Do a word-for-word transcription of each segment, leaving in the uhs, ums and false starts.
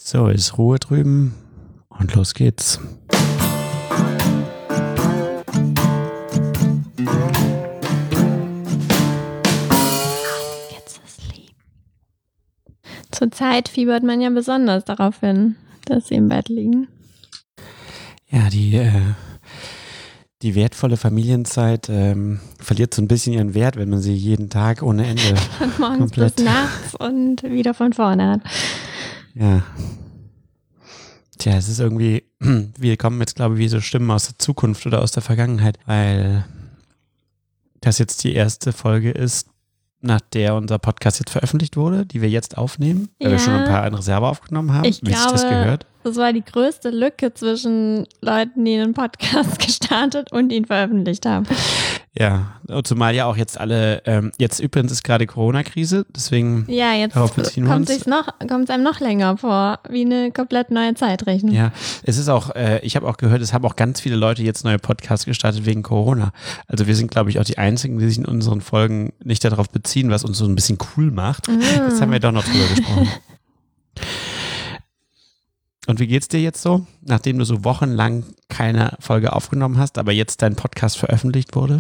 So, ist Ruhe drüben und los geht's. Jetzt asleep. Zurzeit fiebert man ja besonders darauf hin, dass sie im Bett liegen. Ja, die, äh, die wertvolle Familienzeit ähm, verliert so ein bisschen ihren Wert, wenn man sie jeden Tag ohne Ende Von morgens komplett bis nachts und wieder von vorne hat. Ja. Tja, es ist irgendwie, wir kommen jetzt, glaube ich, wie so Stimmen aus der Zukunft oder aus der Vergangenheit, weil das jetzt die erste Folge ist, nach der unser Podcast jetzt veröffentlicht wurde, die wir jetzt aufnehmen, weil Ja. wir schon ein paar in Reserve aufgenommen haben, Ich wie sich das glaube, gehört. Das war die größte Lücke zwischen Leuten, die einen Podcast gestartet und ihn veröffentlicht haben. Ja, und zumal ja auch jetzt alle, ähm, jetzt übrigens ist gerade Corona-Krise, deswegen Ja, jetzt darauf beziehen wir kommt uns. es noch, kommt einem noch länger vor, wie eine komplett neue Zeitrechnung. Ja, es ist auch, äh, ich habe auch gehört, es haben auch ganz viele Leute jetzt neue Podcasts gestartet wegen Corona. Also wir sind, glaube ich, auch die Einzigen, die sich in unseren Folgen nicht darauf beziehen, was uns so ein bisschen cool macht. Mhm. Jetzt haben wir doch noch drüber gesprochen. Und wie geht's dir jetzt so, nachdem du so wochenlang keine Folge aufgenommen hast, aber jetzt dein Podcast veröffentlicht wurde?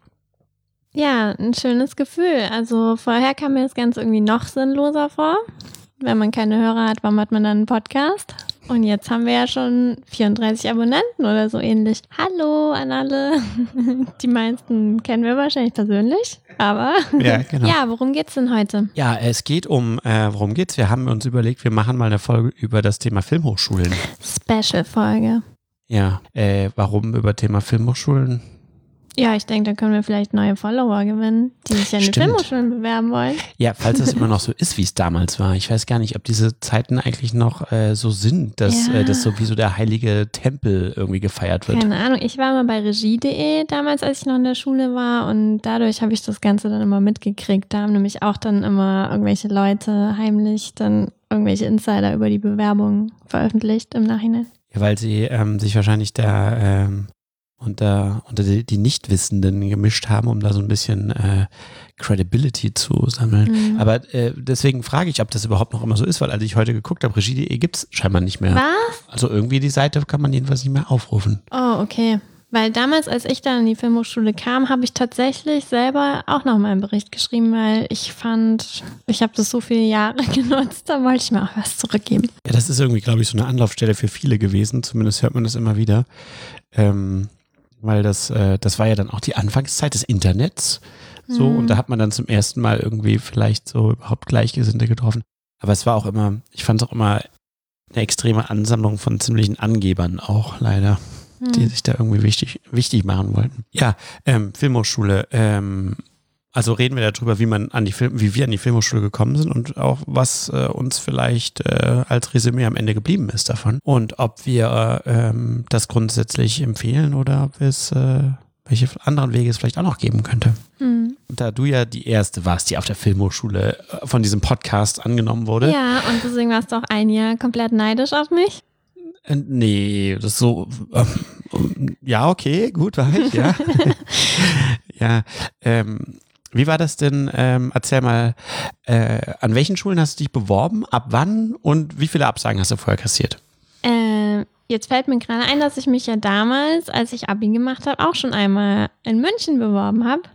Ja, ein schönes Gefühl. Also vorher kam mir das Ganze irgendwie noch sinnloser vor. Wenn man keine Hörer hat, warum hat man dann einen Podcast? Und jetzt haben wir ja schon vierunddreißig Abonnenten oder so ähnlich. Hallo an alle. Die meisten kennen wir wahrscheinlich persönlich, aber Ja, genau. ja, worum geht's denn heute? Ja, es geht um, äh, worum geht's? Wir haben uns überlegt, wir machen mal eine Folge über das Thema Filmhochschulen. Special-Folge. Ja, äh, warum über Thema Filmhochschulen? Ja, ich denke, da können wir vielleicht neue Follower gewinnen, die sich ja in den Stimmt. Filmhochschulen bewerben wollen. Ja, falls das immer noch so ist, wie es damals war. Ich weiß gar nicht, ob diese Zeiten eigentlich noch äh, so sind, dass Ja. äh, das so wie so der heilige Tempel irgendwie gefeiert wird. Keine Ahnung, ich war mal bei regie punkt de damals, als ich noch in der Schule war, und dadurch habe ich das Ganze dann immer mitgekriegt. Da haben nämlich auch dann immer irgendwelche Leute heimlich dann irgendwelche Insider über die Bewerbung veröffentlicht im Nachhinein. Ja, weil sie ähm, sich wahrscheinlich da ähm, unter, unter die, die Nichtwissenden gemischt haben, um da so ein bisschen äh, Credibility zu sammeln. Mhm. Aber äh, deswegen frage ich, ob das überhaupt noch immer so ist, weil als ich heute geguckt habe, regie punkt de gibt es scheinbar nicht mehr. Was? Also irgendwie die Seite kann man jedenfalls nicht mehr aufrufen. Oh, okay. Weil damals, als ich dann in die Filmhochschule kam, habe ich tatsächlich selber auch noch mal einen Bericht geschrieben, weil ich fand, ich habe das so viele Jahre genutzt, da wollte ich mir auch was zurückgeben. Ja, das ist irgendwie, glaube ich, so eine Anlaufstelle für viele gewesen. Zumindest hört man das immer wieder. Ähm, weil das, äh, das war ja dann auch die Anfangszeit des Internets. So, Mhm. und da hat man dann zum ersten Mal irgendwie vielleicht so überhaupt Gleichgesinnte getroffen. Aber es war auch immer, ich fand es auch immer eine extreme Ansammlung von ziemlichen Angebern auch leider, die Hm. sich da irgendwie wichtig, wichtig machen wollten. Ja, ähm, Filmhochschule, ähm, also reden wir darüber, wie man an die Film, wie wir an die Filmhochschule gekommen sind und auch was äh, uns vielleicht äh, als Resümee am Ende geblieben ist davon und ob wir äh, ähm, das grundsätzlich empfehlen oder ob es äh, welche anderen Wege es vielleicht auch noch geben könnte. Hm. Da du ja die erste warst, die auf der Filmhochschule äh, von diesem Podcast angenommen wurde. Ja, und deswegen warst du auch ein Jahr komplett neidisch auf mich. Äh, nee, das ist so, ähm, ja, okay, gut, war ich, ja. ja, ähm, wie war das denn? Ähm, erzähl mal, äh, an welchen Schulen hast du dich beworben, ab wann und wie viele Absagen hast du vorher kassiert? Äh, jetzt fällt mir gerade ein, dass ich mich ja damals, als ich Abi gemacht habe, auch schon einmal in München beworben habe.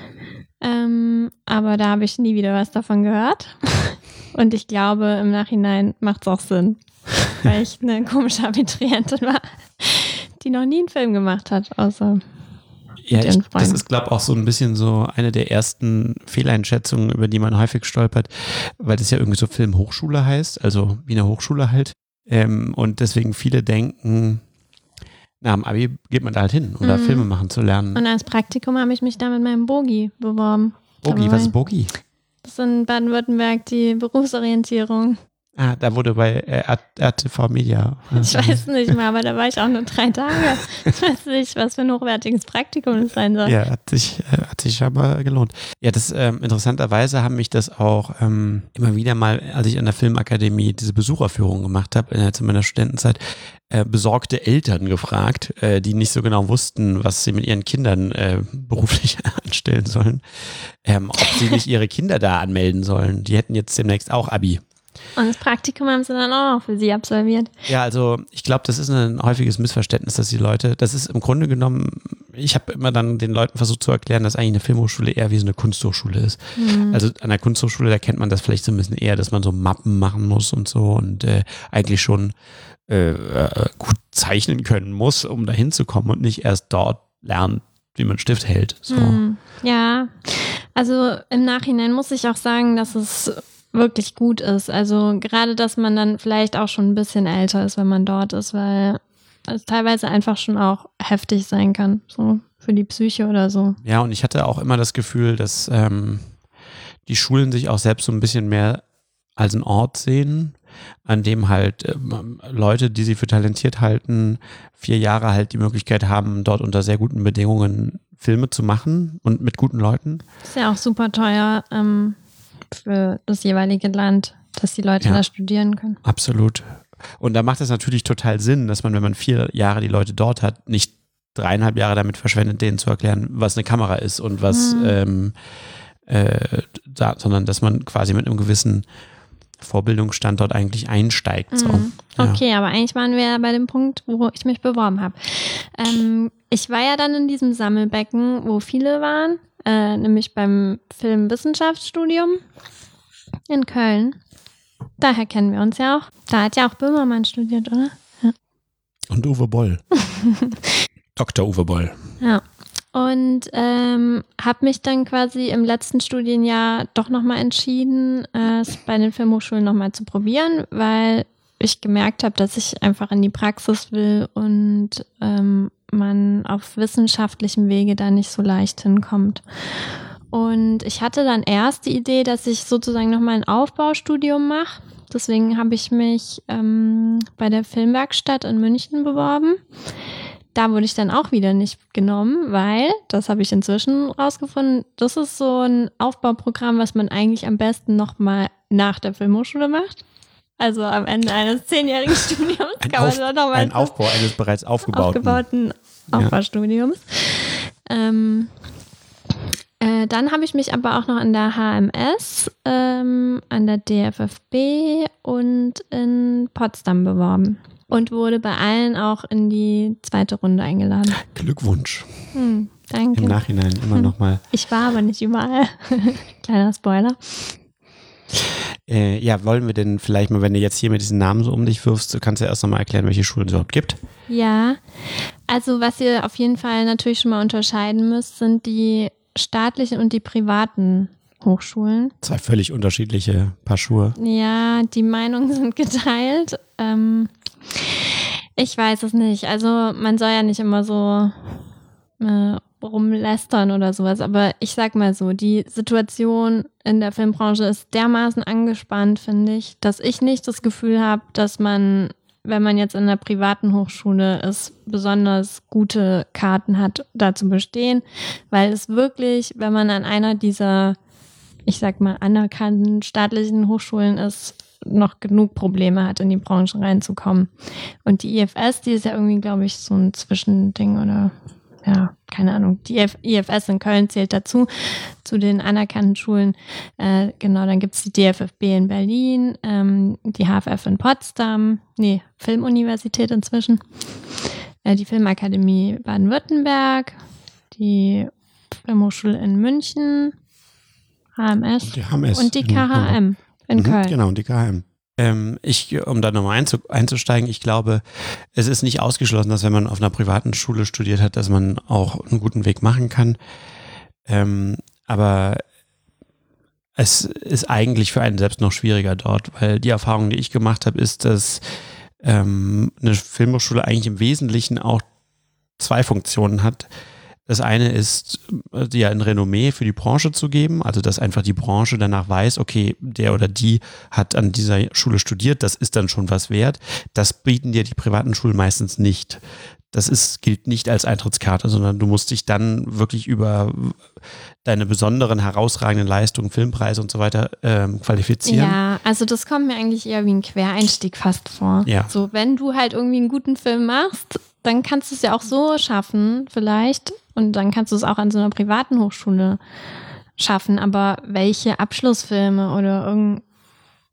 Ähm, aber da habe ich nie wieder was davon gehört. Und ich glaube, im Nachhinein macht es auch Sinn, weil ich eine komische Abiturientin war, die noch nie einen Film gemacht hat, außer Ja, mit ich, ihren das Freunden. ist, glaube ich, auch so ein bisschen so eine der ersten Fehleinschätzungen, über die man häufig stolpert, weil das ja irgendwie so Filmhochschule heißt, also wie eine Hochschule halt. Ähm, und deswegen viele denken, nach dem Abi geht man da halt hin, oder Mhm. Filme machen zu lernen. Und als Praktikum habe ich mich da mit meinem Bogi beworben. Bogi, Da was war- ist Bogi? Das ist in Baden-Württemberg die Berufsorientierung. Ah, da wurde bei äh, R T V Media. Ich weiß nicht mal, aber da war ich auch nur drei Tage. Ich weiß nicht, was für ein hochwertiges Praktikum das sein soll. Ja, hat sich, äh, hat sich scheinbar gelohnt. Ja, das ähm, interessanterweise haben mich das auch ähm, immer wieder mal, als ich an der Filmakademie diese Besucherführung gemacht habe, äh, zu meiner Studentenzeit, äh, besorgte Eltern gefragt, äh, die nicht so genau wussten, was sie mit ihren Kindern äh, beruflich anstellen sollen, ähm, ob sie nicht ihre Kinder da anmelden sollen. Die hätten jetzt demnächst auch Abi. Und das Praktikum haben sie dann auch noch für sie absolviert. Ja, also ich glaube, das ist ein häufiges Missverständnis, dass die Leute, das ist im Grunde genommen, ich habe immer dann den Leuten versucht zu erklären, dass eigentlich eine Filmhochschule eher wie so eine Kunsthochschule ist. Mhm. Also an der Kunsthochschule, da kennt man das vielleicht so ein bisschen eher, dass man so Mappen machen muss und so und äh, eigentlich schon äh, äh, gut zeichnen können muss, um da hinzukommen und nicht erst dort lernt, wie man Stift hält. So. Mhm. Ja, also im Nachhinein muss ich auch sagen, dass es wirklich gut ist. Also gerade, dass man dann vielleicht auch schon ein bisschen älter ist, wenn man dort ist, weil es teilweise einfach schon auch heftig sein kann, so für die Psyche oder so. Ja, und ich hatte auch immer das Gefühl, dass ähm, die Schulen sich auch selbst so ein bisschen mehr als einen Ort sehen, an dem halt ähm, Leute, die sie für talentiert halten, vier Jahre halt die Möglichkeit haben, dort unter sehr guten Bedingungen Filme zu machen und mit guten Leuten. Ist ja auch super teuer ähm, für das jeweilige Land, dass die Leute ja, da studieren können. Absolut. Und da macht es natürlich total Sinn, dass man, wenn man vier Jahre die Leute dort hat, nicht dreieinhalb Jahre damit verschwendet, denen zu erklären, was eine Kamera ist und was, mhm. ähm, äh, da, sondern dass man quasi mit einem gewissen Vorbildungsstandort eigentlich einsteigt. So. Mhm. Okay, ja. Aber eigentlich waren wir ja bei dem Punkt, wo ich mich beworben habe. Ähm, ich war ja dann in diesem Sammelbecken, wo viele waren, äh, nämlich beim Filmwissenschaftsstudium in Köln. Daher kennen wir uns ja auch. Da hat ja auch Böhmermann studiert, oder? Ja. Und Uwe Boll. Doktor Uwe Boll. Ja. Und ähm, habe mich dann quasi im letzten Studienjahr doch nochmal entschieden, äh, es bei den Filmhochschulen nochmal zu probieren, weil ich gemerkt habe, dass ich einfach in die Praxis will und ähm, man auf wissenschaftlichem Wege da nicht so leicht hinkommt. Und ich hatte dann erst die Idee, dass ich sozusagen nochmal ein Aufbaustudium mache. Deswegen habe ich mich ähm, bei der Filmwerkstatt in München beworben. Da wurde ich dann auch wieder nicht genommen, weil, das habe ich inzwischen rausgefunden, das ist so ein Aufbauprogramm, was man eigentlich am besten nochmal nach der Filmhochschule macht. Also am Ende eines zehnjährigen Studiums ein kann man Auf, dann nochmal ein Aufbau eines bereits aufgebauten, aufgebauten Aufbaustudiums. Ja. Ähm, äh, dann habe ich mich aber auch noch an der H M S, ähm, an der D F F B und in Potsdam beworben. Und wurde bei allen auch in die zweite Runde eingeladen. Glückwunsch. Hm, danke. Im Nachhinein immer hm. nochmal. Ich war aber nicht überall. Kleiner Spoiler. Äh, ja, wollen wir denn vielleicht mal, wenn du jetzt hier mit diesen Namen so um dich wirfst, kannst du ja erst nochmal erklären, welche Schulen es überhaupt gibt? Ja, also was ihr auf jeden Fall natürlich schon mal unterscheiden müsst, sind die staatlichen und die privaten Hochschulen. Zwei völlig unterschiedliche Paar Schuhe. Ja, die Meinungen sind geteilt. Ähm, ich weiß es nicht. Also man soll ja nicht immer so äh, rumlästern oder sowas, aber ich sag mal so, die Situation in der Filmbranche ist dermaßen angespannt, finde ich, dass ich nicht das Gefühl habe, dass man, wenn man jetzt in einer privaten Hochschule ist, besonders gute Karten hat, da zu bestehen, weil es wirklich, wenn man an einer dieser, ich sag mal, anerkannten staatlichen Hochschulen ist, noch genug Probleme hat, in die Branche reinzukommen. Und die I F S, die ist ja irgendwie, glaube ich, so ein Zwischending oder ja, keine Ahnung. Die I F S in Köln zählt dazu, zu den anerkannten Schulen. Äh, genau, dann gibt es die D F F B in Berlin, ähm, die H F F in Potsdam, nee, Filmuniversität inzwischen, äh, die Filmakademie Baden-Württemberg, die Filmhochschule in München, H M S, die H M S und die K H M in mhm, Köln. Genau, und die K H M. Ähm, ich, um da nochmal einzu, einzusteigen, ich glaube, es ist nicht ausgeschlossen, dass wenn man auf einer privaten Schule studiert hat, dass man auch einen guten Weg machen kann. Ähm, aber es ist eigentlich für einen selbst noch schwieriger dort, weil die Erfahrung, die ich gemacht habe, ist, dass ähm, eine Filmhochschule eigentlich im Wesentlichen auch zwei Funktionen hat. Das eine ist, ja, ein Renommee für die Branche zu geben, also dass einfach die Branche danach weiß, okay, der oder die hat an dieser Schule studiert, das ist dann schon was wert. Das bieten dir die privaten Schulen meistens nicht. Das ist, gilt nicht als Eintrittskarte, sondern du musst dich dann wirklich über deine besonderen, herausragenden Leistungen, Filmpreise und so weiter ähm, qualifizieren. Ja, also das kommt mir eigentlich eher wie ein Quereinstieg fast vor. Ja. So, wenn du halt irgendwie einen guten Film machst, dann kannst du es ja auch so schaffen, vielleicht. Und dann kannst du es auch an so einer privaten Hochschule schaffen. Aber welche Abschlussfilme oder irgend,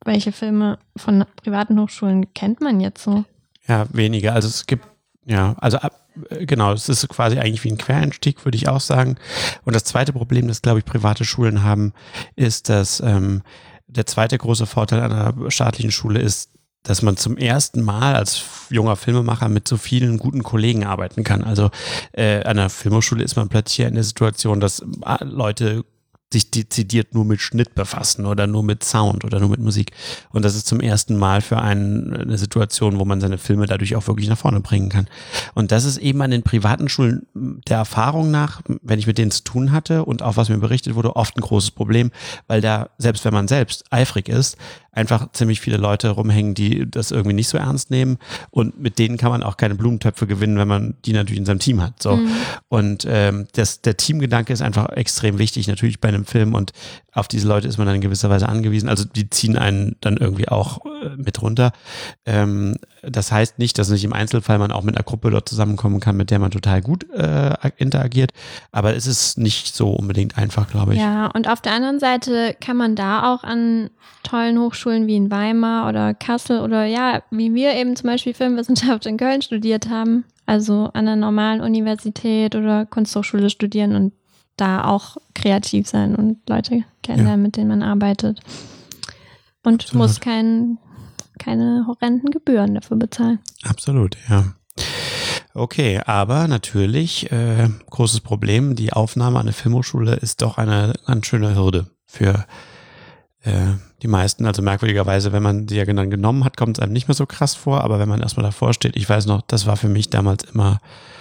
welche Filme von privaten Hochschulen kennt man jetzt so? Ja, weniger. Also es gibt, ja, also ab, genau, es ist quasi eigentlich wie ein Quereinstieg, würde ich auch sagen. Und das zweite Problem, das, glaube ich, private Schulen haben, ist, dass ähm, der zweite große Vorteil einer staatlichen Schule ist, dass man zum ersten Mal als junger Filmemacher mit so vielen guten Kollegen arbeiten kann. Also äh, an einer Filmhochschule ist man plötzlich in der Situation, dass äh, Leute sich dezidiert nur mit Schnitt befassen oder nur mit Sound oder nur mit Musik. Und das ist zum ersten Mal für einen eine Situation, wo man seine Filme dadurch auch wirklich nach vorne bringen kann. Und das ist eben an den privaten Schulen der Erfahrung nach, wenn ich mit denen zu tun hatte und auch was mir berichtet wurde, oft ein großes Problem, weil da, selbst wenn man selbst eifrig ist, einfach ziemlich viele Leute rumhängen, die das irgendwie nicht so ernst nehmen, und mit denen kann man auch keine Blumentöpfe gewinnen, wenn man die natürlich in seinem Team hat. So. Mhm. Und ähm, das, der Teamgedanke ist einfach extrem wichtig, natürlich bei einem Film, und auf diese Leute ist man dann in gewisser Weise angewiesen. Also die ziehen einen dann irgendwie auch äh, mit runter. Ähm, das heißt nicht, dass nicht im Einzelfall man auch mit einer Gruppe dort zusammenkommen kann, mit der man total gut äh, interagiert, aber es ist nicht so unbedingt einfach, glaube ich. Ja, und auf der anderen Seite kann man da auch an tollen Hochschulen wie in Weimar oder Kassel oder ja, wie wir eben zum Beispiel Filmwissenschaft in Köln studiert haben, also an einer normalen Universität oder Kunsthochschule studieren und da auch kreativ sein und Leute kennenlernen, ja, mit denen man arbeitet. Und Absolut. muss kein, keine horrenden Gebühren dafür bezahlen. Absolut, ja. Okay, aber natürlich, äh, großes Problem, die Aufnahme an der Filmhochschule ist doch eine ganz schöne Hürde für äh, die meisten. Also merkwürdigerweise, wenn man sie ja dann genommen hat, kommt es einem nicht mehr so krass vor, aber wenn man erstmal davor steht, ich weiß noch, das war für mich damals immer,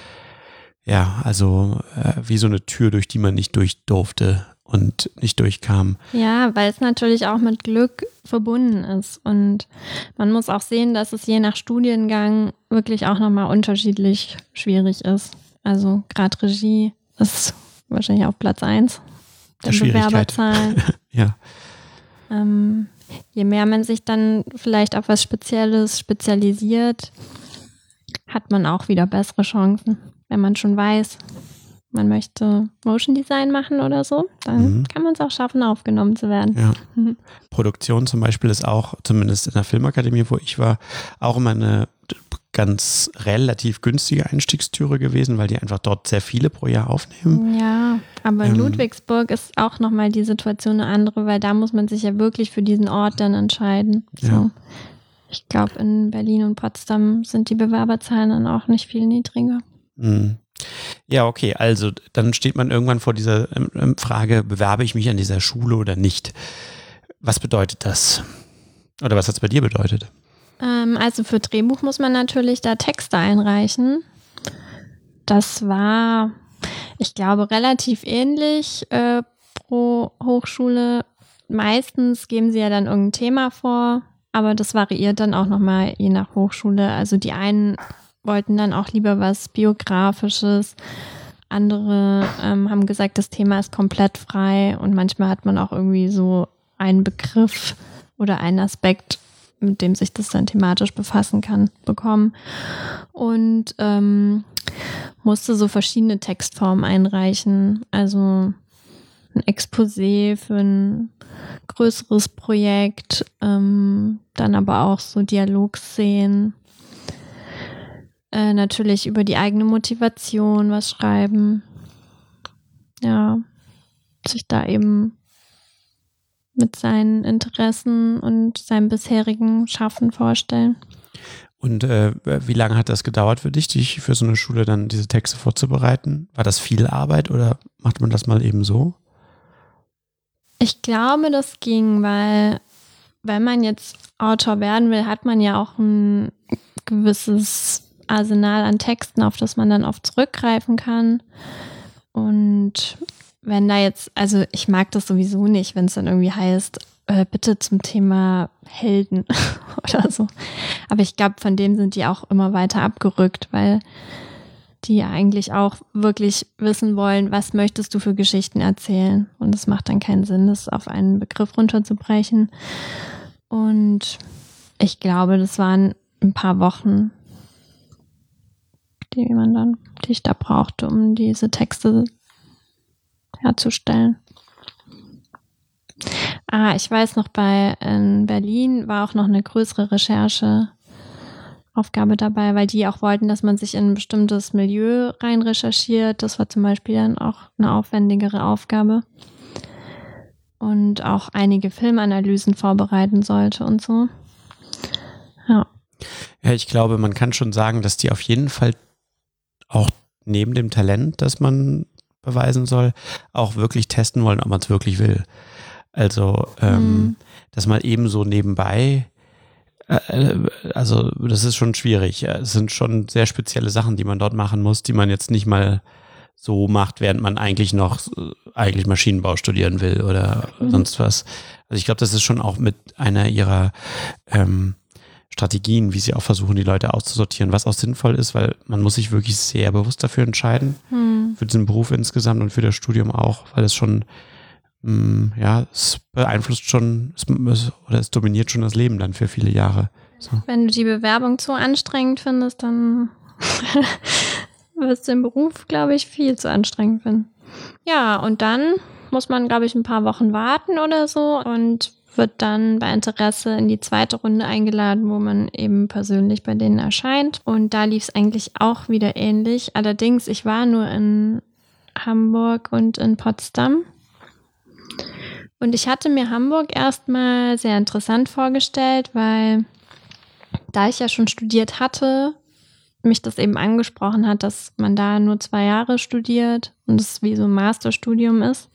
ja, also äh, wie so eine Tür, durch die man nicht durch durfte und nicht durchkam. Ja, weil es natürlich auch mit Glück verbunden ist, und man muss auch sehen, dass es je nach Studiengang wirklich auch nochmal unterschiedlich schwierig ist. Also gerade Regie ist wahrscheinlich auf Platz eins der Bewerberzahlen. Ja. Ähm, je mehr man sich dann vielleicht auf was Spezielles spezialisiert, hat man auch wieder bessere Chancen. Wenn man schon weiß, man möchte Motion Design machen oder so, dann mhm. kann man es auch schaffen, aufgenommen zu werden. Ja. Mhm. Produktion zum Beispiel ist auch, zumindest in der Filmakademie, wo ich war, auch immer eine ganz relativ günstige Einstiegstüre gewesen, weil die einfach dort sehr viele pro Jahr aufnehmen. Ja, aber in ähm, Ludwigsburg ist auch nochmal die Situation eine andere, weil da muss man sich ja wirklich für diesen Ort dann entscheiden. So. Ja. Ich glaube, in Berlin und Potsdam sind die Bewerberzahlen dann auch nicht viel niedriger. Mhm. Ja, okay, also dann steht man irgendwann vor dieser ähm, Frage, bewerbe ich mich an dieser Schule oder nicht? Was bedeutet das? Oder was hat es bei dir bedeutet? Ähm, also für Drehbuch muss man natürlich da Texte einreichen. Das war, ich glaube, relativ ähnlich äh, pro Hochschule. Meistens geben sie ja dann irgendein Thema vor, aber das variiert dann auch nochmal je nach Hochschule. Also die einen wollten dann auch lieber was Biografisches. Andere ähm, haben gesagt, das Thema ist komplett frei, und manchmal hat man auch irgendwie so einen Begriff oder einen Aspekt, mit dem sich das dann thematisch befassen kann, bekommen. Und ähm, musste so verschiedene Textformen einreichen. Also ein Exposé für ein größeres Projekt, ähm, dann aber auch so Dialogszenen. Äh, natürlich über die eigene Motivation was schreiben. Ja, sich da eben mit seinen Interessen und seinem bisherigen Schaffen vorstellen. Und äh, wie lange hat das gedauert für dich, dich für so eine Schule dann diese Texte vorzubereiten? War das viel Arbeit oder macht man das mal eben so? Ich glaube, das ging, weil wenn man jetzt Autor werden will, hat man ja auch ein gewisses Arsenal an Texten, auf das man dann oft zurückgreifen kann. Und wenn da jetzt, also ich mag das sowieso nicht, wenn es dann irgendwie heißt, äh, bitte zum Thema Helden oder so. Aber ich glaube, von dem sind die auch immer weiter abgerückt, weil die eigentlich auch wirklich wissen wollen, was möchtest du für Geschichten erzählen. Und es macht dann keinen Sinn, das auf einen Begriff runterzubrechen. Und ich glaube, das waren ein paar Wochen, die man dann, die ich da brauchte, um diese Texte herzustellen. Ah, ich weiß noch, bei in Berlin war auch noch eine größere Rechercheaufgabe dabei, weil die auch wollten, dass man sich in ein bestimmtes Milieu rein recherchiert. Das war zum Beispiel dann auch eine aufwendigere Aufgabe. Und auch einige Filmanalysen vorbereiten sollte und so. Ja. Ja, ich glaube, man kann schon sagen, dass die auf jeden Fall auch neben dem Talent, das man beweisen soll, auch wirklich testen wollen, ob man es wirklich will. Also, ähm, mhm. dass man eben so nebenbei, äh, also das ist schon schwierig. Es sind schon sehr spezielle Sachen, die man dort machen muss, die man jetzt nicht mal so macht, während man eigentlich noch eigentlich Maschinenbau studieren will oder mhm. sonst was. Also ich glaube, das ist schon auch mit einer ihrer ähm, Strategien, wie sie auch versuchen, die Leute auszusortieren, was auch sinnvoll ist, weil man muss sich wirklich sehr bewusst dafür entscheiden, mhm. für diesen Beruf insgesamt und für das Studium auch, weil es schon ja, es beeinflusst schon, es, oder es dominiert schon das Leben dann für viele Jahre. So. Wenn du die Bewerbung zu anstrengend findest, dann wirst du den Beruf, glaube ich, viel zu anstrengend finden. Ja, und dann muss man, glaube ich, ein paar Wochen warten oder so und wird dann bei Interesse in die zweite Runde eingeladen, wo man eben persönlich bei denen erscheint. Und da lief es eigentlich auch wieder ähnlich. Allerdings, ich war nur in Hamburg und in Potsdam. Und ich hatte mir Hamburg erstmal sehr interessant vorgestellt, weil da ich ja schon studiert hatte, mich das eben angesprochen hat, dass man da nur zwei Jahre studiert und es wie so ein Masterstudium ist.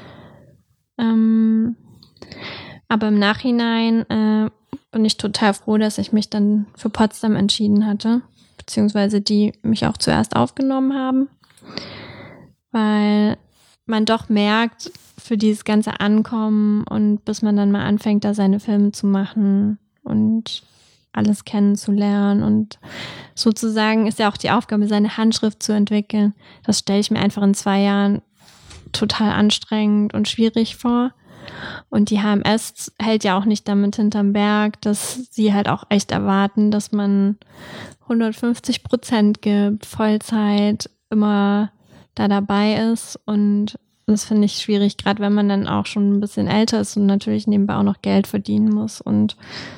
Ähm, aber im Nachhinein äh, bin ich total froh, dass ich mich dann für Potsdam entschieden hatte, beziehungsweise die mich auch zuerst aufgenommen haben, weil man doch merkt, für dieses ganze Ankommen und bis man dann mal anfängt, da seine Filme zu machen und alles kennenzulernen und sozusagen ist ja auch die Aufgabe, seine Handschrift zu entwickeln. Das stelle ich mir einfach in zwei Jahren total anstrengend und schwierig vor. Und die H M S hält ja auch nicht damit hinterm Berg, dass sie halt auch echt erwarten, dass man hundertfünfzig Prozent gibt, Vollzeit, immer da dabei ist und das finde ich schwierig, gerade wenn man dann auch schon ein bisschen älter ist und natürlich nebenbei auch noch Geld verdienen muss. Und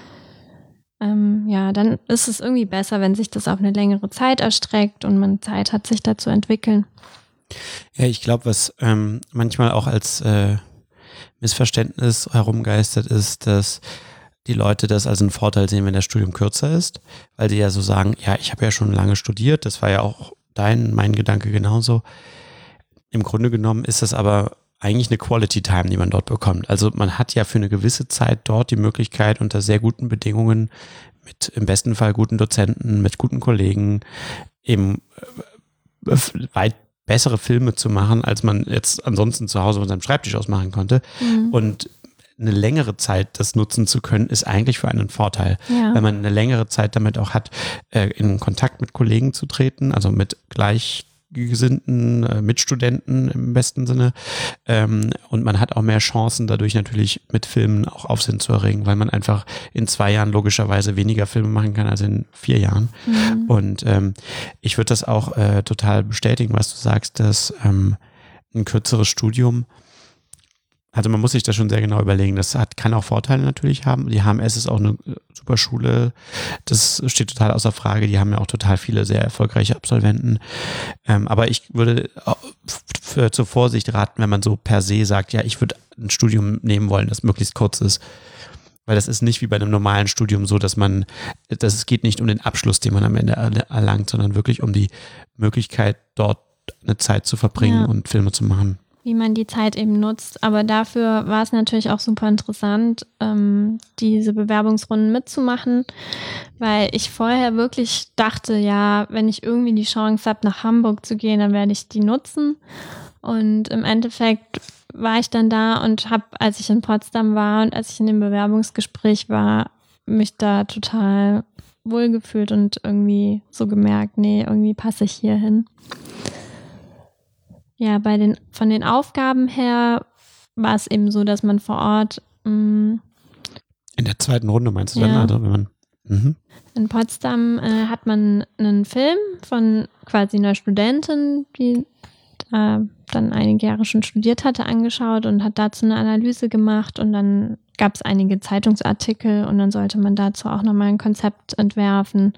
ähm, ja, dann ist es irgendwie besser, wenn sich das auf eine längere Zeit erstreckt und man Zeit hat, sich da zu entwickeln. Ja, ich glaube, was ähm, manchmal auch als äh, Missverständnis herumgeistert ist, dass die Leute das als einen Vorteil sehen, wenn das Studium kürzer ist, weil die ja so sagen, ja, ich habe ja schon lange studiert, das war ja auch dein, mein Gedanke genauso. Im Grunde genommen ist das aber eigentlich eine Quality Time, die man dort bekommt. Also man hat ja für eine gewisse Zeit dort die Möglichkeit, unter sehr guten Bedingungen, mit im besten Fall guten Dozenten, mit guten Kollegen, eben weit bessere Filme zu machen, als man jetzt ansonsten zu Hause von seinem Schreibtisch aus machen konnte. Mhm. Und eine längere Zeit das nutzen zu können, ist eigentlich für einen Vorteil, ja. Weil man eine längere Zeit damit auch hat, in Kontakt mit Kollegen zu treten, also mit gleich Gesinnten, äh, Mitstudenten im besten Sinne. Ähm, und man hat auch mehr Chancen, dadurch natürlich mit Filmen auch Aufsehen zu erregen, weil man einfach in zwei Jahren logischerweise weniger Filme machen kann als in vier Jahren. Mhm. Und ähm, ich würde das auch äh, total bestätigen, was du sagst, dass ähm, ein kürzeres Studium, also man muss sich das schon sehr genau überlegen. Das hat, kann auch Vorteile natürlich haben. Die H M S ist auch eine super Schule. Das steht total außer Frage. Die haben ja auch total viele sehr erfolgreiche Absolventen. Ähm, aber ich würde für, zur Vorsicht raten, wenn man so per se sagt, ja, ich würde ein Studium nehmen wollen, das möglichst kurz ist. Weil das ist nicht wie bei einem normalen Studium so, dass man, dass es geht nicht um den Abschluss, den man am Ende erlangt, sondern wirklich um die Möglichkeit, dort eine Zeit zu verbringen ja. und Filme zu machen. Wie man die Zeit eben nutzt. Aber dafür war es natürlich auch super interessant, ähm, diese Bewerbungsrunden mitzumachen, weil ich vorher wirklich dachte, ja, wenn ich irgendwie die Chance habe, nach Hamburg zu gehen, dann werde ich die nutzen. Und im Endeffekt war ich dann da und habe, als ich in Potsdam war und als ich in dem Bewerbungsgespräch war, mich da total wohlgefühlt und irgendwie so gemerkt, nee, irgendwie passe ich hier hin. Ja, bei den, von den Aufgaben her war es eben so, dass man vor Ort mh, in der zweiten Runde meinst du ja, dann? Also wenn man, mhm. in Potsdam äh, hat man einen Film von quasi einer Studentin, die äh, dann einige Jahre schon studiert hatte, angeschaut und hat dazu eine Analyse gemacht und dann gab es einige Zeitungsartikel und dann sollte man dazu auch nochmal ein Konzept entwerfen.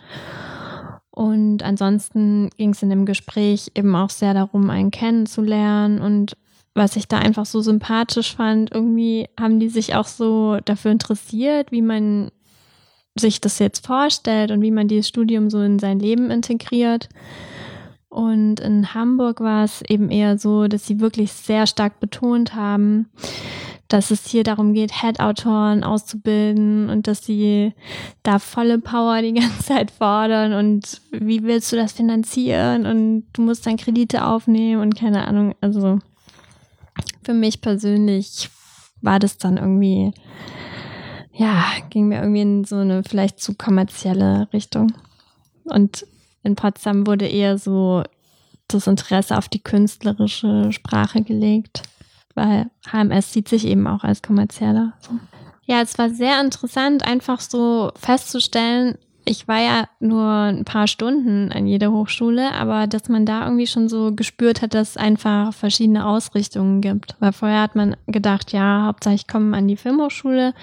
Und ansonsten ging es in dem Gespräch eben auch sehr darum, einen kennenzulernen. Und was ich da einfach so sympathisch fand, irgendwie haben die sich auch so dafür interessiert, wie man sich das jetzt vorstellt und wie man dieses Studium so in sein Leben integriert. Und in Hamburg war es eben eher so, dass sie wirklich sehr stark betont haben, dass es hier darum geht, Head-Autoren auszubilden und dass sie da volle Power die ganze Zeit fordern und wie willst du das finanzieren und du musst dann Kredite aufnehmen und keine Ahnung. Also für mich persönlich war das dann irgendwie, ja, ging mir irgendwie in so eine vielleicht zu kommerzielle Richtung. Und in Potsdam wurde eher so das Interesse auf die künstlerische Sprache gelegt, weil H M S sieht sich eben auch als kommerzieller. So. Ja, es war sehr interessant, einfach so festzustellen, ich war ja nur ein paar Stunden an jeder Hochschule, aber dass man da irgendwie schon so gespürt hat, dass es einfach verschiedene Ausrichtungen gibt. Weil vorher hat man gedacht, ja, Hauptsache ich komme an die Filmhochschule,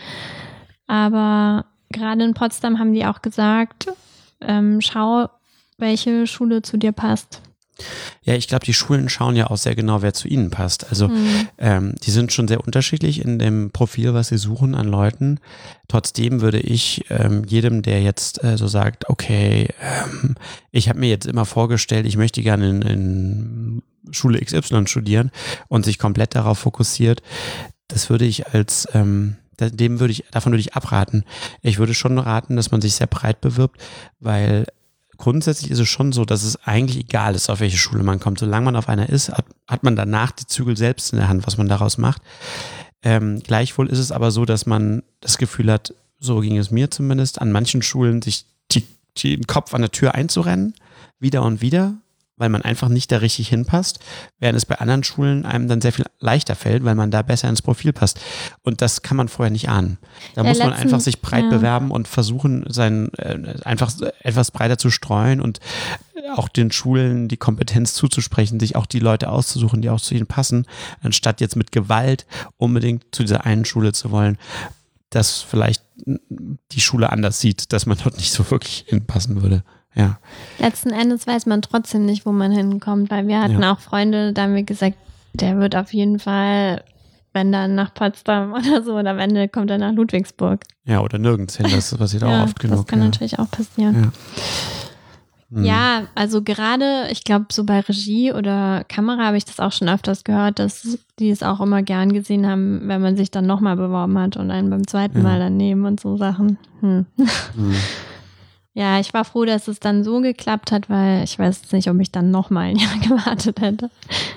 aber gerade in Potsdam haben die auch gesagt, ähm, schau, welche Schule zu dir passt. Ja, ich glaube, die Schulen schauen ja auch sehr genau, wer zu ihnen passt. Also mhm. ähm, die sind schon sehr unterschiedlich in dem Profil, was sie suchen an Leuten. Trotzdem würde ich ähm, jedem, der jetzt äh, so sagt, okay, ähm, ich habe mir jetzt immer vorgestellt, ich möchte gerne in, in Schule X Y studieren und sich komplett darauf fokussiert, das würde ich als ähm, dem würde ich, davon würde ich abraten. Ich würde schon raten, dass man sich sehr breit bewirbt, weil grundsätzlich ist es schon so, dass es eigentlich egal ist, auf welche Schule man kommt. Solange man auf einer ist, hat, hat man danach die Zügel selbst in der Hand, was man daraus macht. Ähm, gleichwohl ist es aber so, dass man das Gefühl hat, so ging es mir zumindest, an manchen Schulen sich die, die, den Kopf an der Tür einzurennen, wieder und wieder, weil man einfach nicht da richtig hinpasst, während es bei anderen Schulen einem dann sehr viel leichter fällt, weil man da besser ins Profil passt. Und das kann man vorher nicht ahnen. Da ja, muss man letzten, einfach sich breit ja. bewerben und versuchen, sein äh, einfach etwas breiter zu streuen und auch den Schulen die Kompetenz zuzusprechen, sich auch die Leute auszusuchen, die auch zu ihnen passen, anstatt jetzt mit Gewalt unbedingt zu dieser einen Schule zu wollen, dass vielleicht die Schule anders sieht, dass man dort nicht so wirklich hinpassen würde. Ja. Letzten Endes weiß man trotzdem nicht, wo man hinkommt, weil wir hatten ja. auch Freunde, da haben wir gesagt, der wird auf jeden Fall, wenn dann nach Potsdam oder so, und am Ende kommt er nach Ludwigsburg. Ja, oder nirgends hin, das passiert ja, auch oft genug. Das kann ja. natürlich auch passieren. Ja, hm. ja also gerade, ich glaube, so bei Regie oder Kamera habe ich das auch schon öfters gehört, dass die es auch immer gern gesehen haben, wenn man sich dann nochmal beworben hat und einen beim zweiten ja. Mal dann nehmen und so Sachen. Hm. Hm. Ja, ich war froh, dass es dann so geklappt hat, weil ich weiß nicht, ob ich dann noch mal ein Jahr gewartet hätte.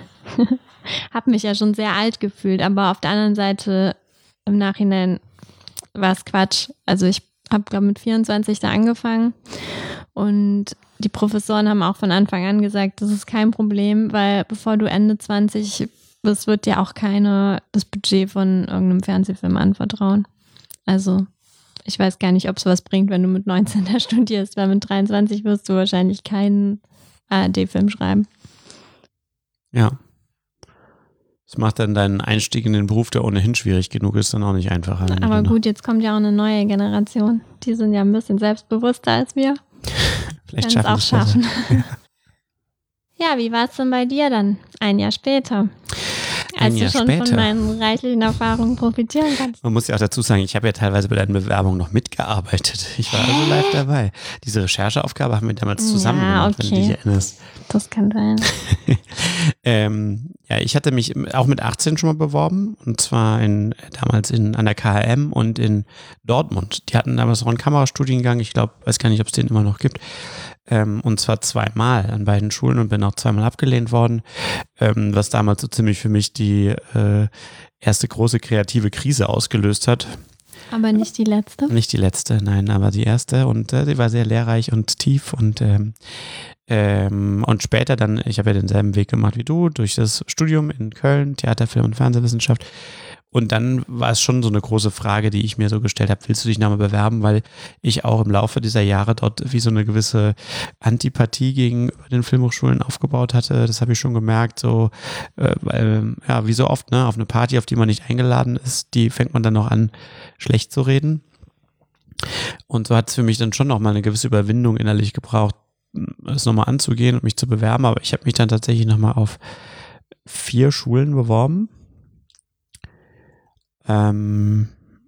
Hab mich ja schon sehr alt gefühlt, aber auf der anderen Seite im Nachhinein war es Quatsch. Also ich habe, glaube ich, mit vierundzwanzig da angefangen und die Professoren haben auch von Anfang an gesagt, das ist kein Problem, weil bevor du Ende zwanzig bist, wird dir auch keiner das Budget von irgendeinem Fernsehfilm anvertrauen. Also ich weiß gar nicht, ob es was bringt, wenn du mit neunzehn da studierst, weil mit dreiundzwanzig wirst du wahrscheinlich keinen A R D-Film schreiben. Ja. Das macht dann deinen Einstieg in den Beruf, der ohnehin schwierig genug ist, dann auch nicht einfacher. Aber gut, jetzt kommt ja auch eine neue Generation. Die sind ja ein bisschen selbstbewusster als wir. Vielleicht schaffen auch schaffen. Ja, wie war es denn bei dir dann ein Jahr später? Als du schon später. Von meinen reichlichen Erfahrungen profitieren kannst. Man muss ja auch dazu sagen, ich habe ja teilweise bei deinen Bewerbungen noch mitgearbeitet. Ich war also live dabei. Diese Rechercheaufgabe haben wir damals zusammen ja, gemacht, okay. wenn du dich erinnerst. Das kann sein. ähm, ja, ich hatte mich auch mit achtzehn schon mal beworben. Und zwar in, damals in, an der K H M und in Dortmund. Die hatten damals auch einen Kamerastudiengang. Ich glaube, weiß gar nicht, ob es den immer noch gibt. Ähm, und zwar zweimal an beiden Schulen und bin auch zweimal abgelehnt worden, ähm, was damals so ziemlich für mich die äh, erste große kreative Krise ausgelöst hat. Aber nicht die letzte? Nicht die letzte, nein, aber die erste und äh, sie war sehr lehrreich und tief und ähm, ähm, und später dann, ich habe ja denselben Weg gemacht wie du, durch das Studium in Köln, Theater, Film und Fernsehwissenschaft Und dann war es schon so eine große Frage, die ich mir so gestellt habe, willst du dich nochmal bewerben? Weil ich auch im Laufe dieser Jahre dort wie so eine gewisse Antipathie gegenüber den Filmhochschulen aufgebaut hatte. Das habe ich schon gemerkt, so, äh, weil, ja, wie so oft, ne, auf eine Party, auf die man nicht eingeladen ist, die fängt man dann noch an, schlecht zu reden. Und so hat es für mich dann schon nochmal eine gewisse Überwindung innerlich gebraucht, das nochmal anzugehen und mich zu bewerben. Aber ich habe mich dann tatsächlich nochmal auf vier Schulen beworben. Ähm,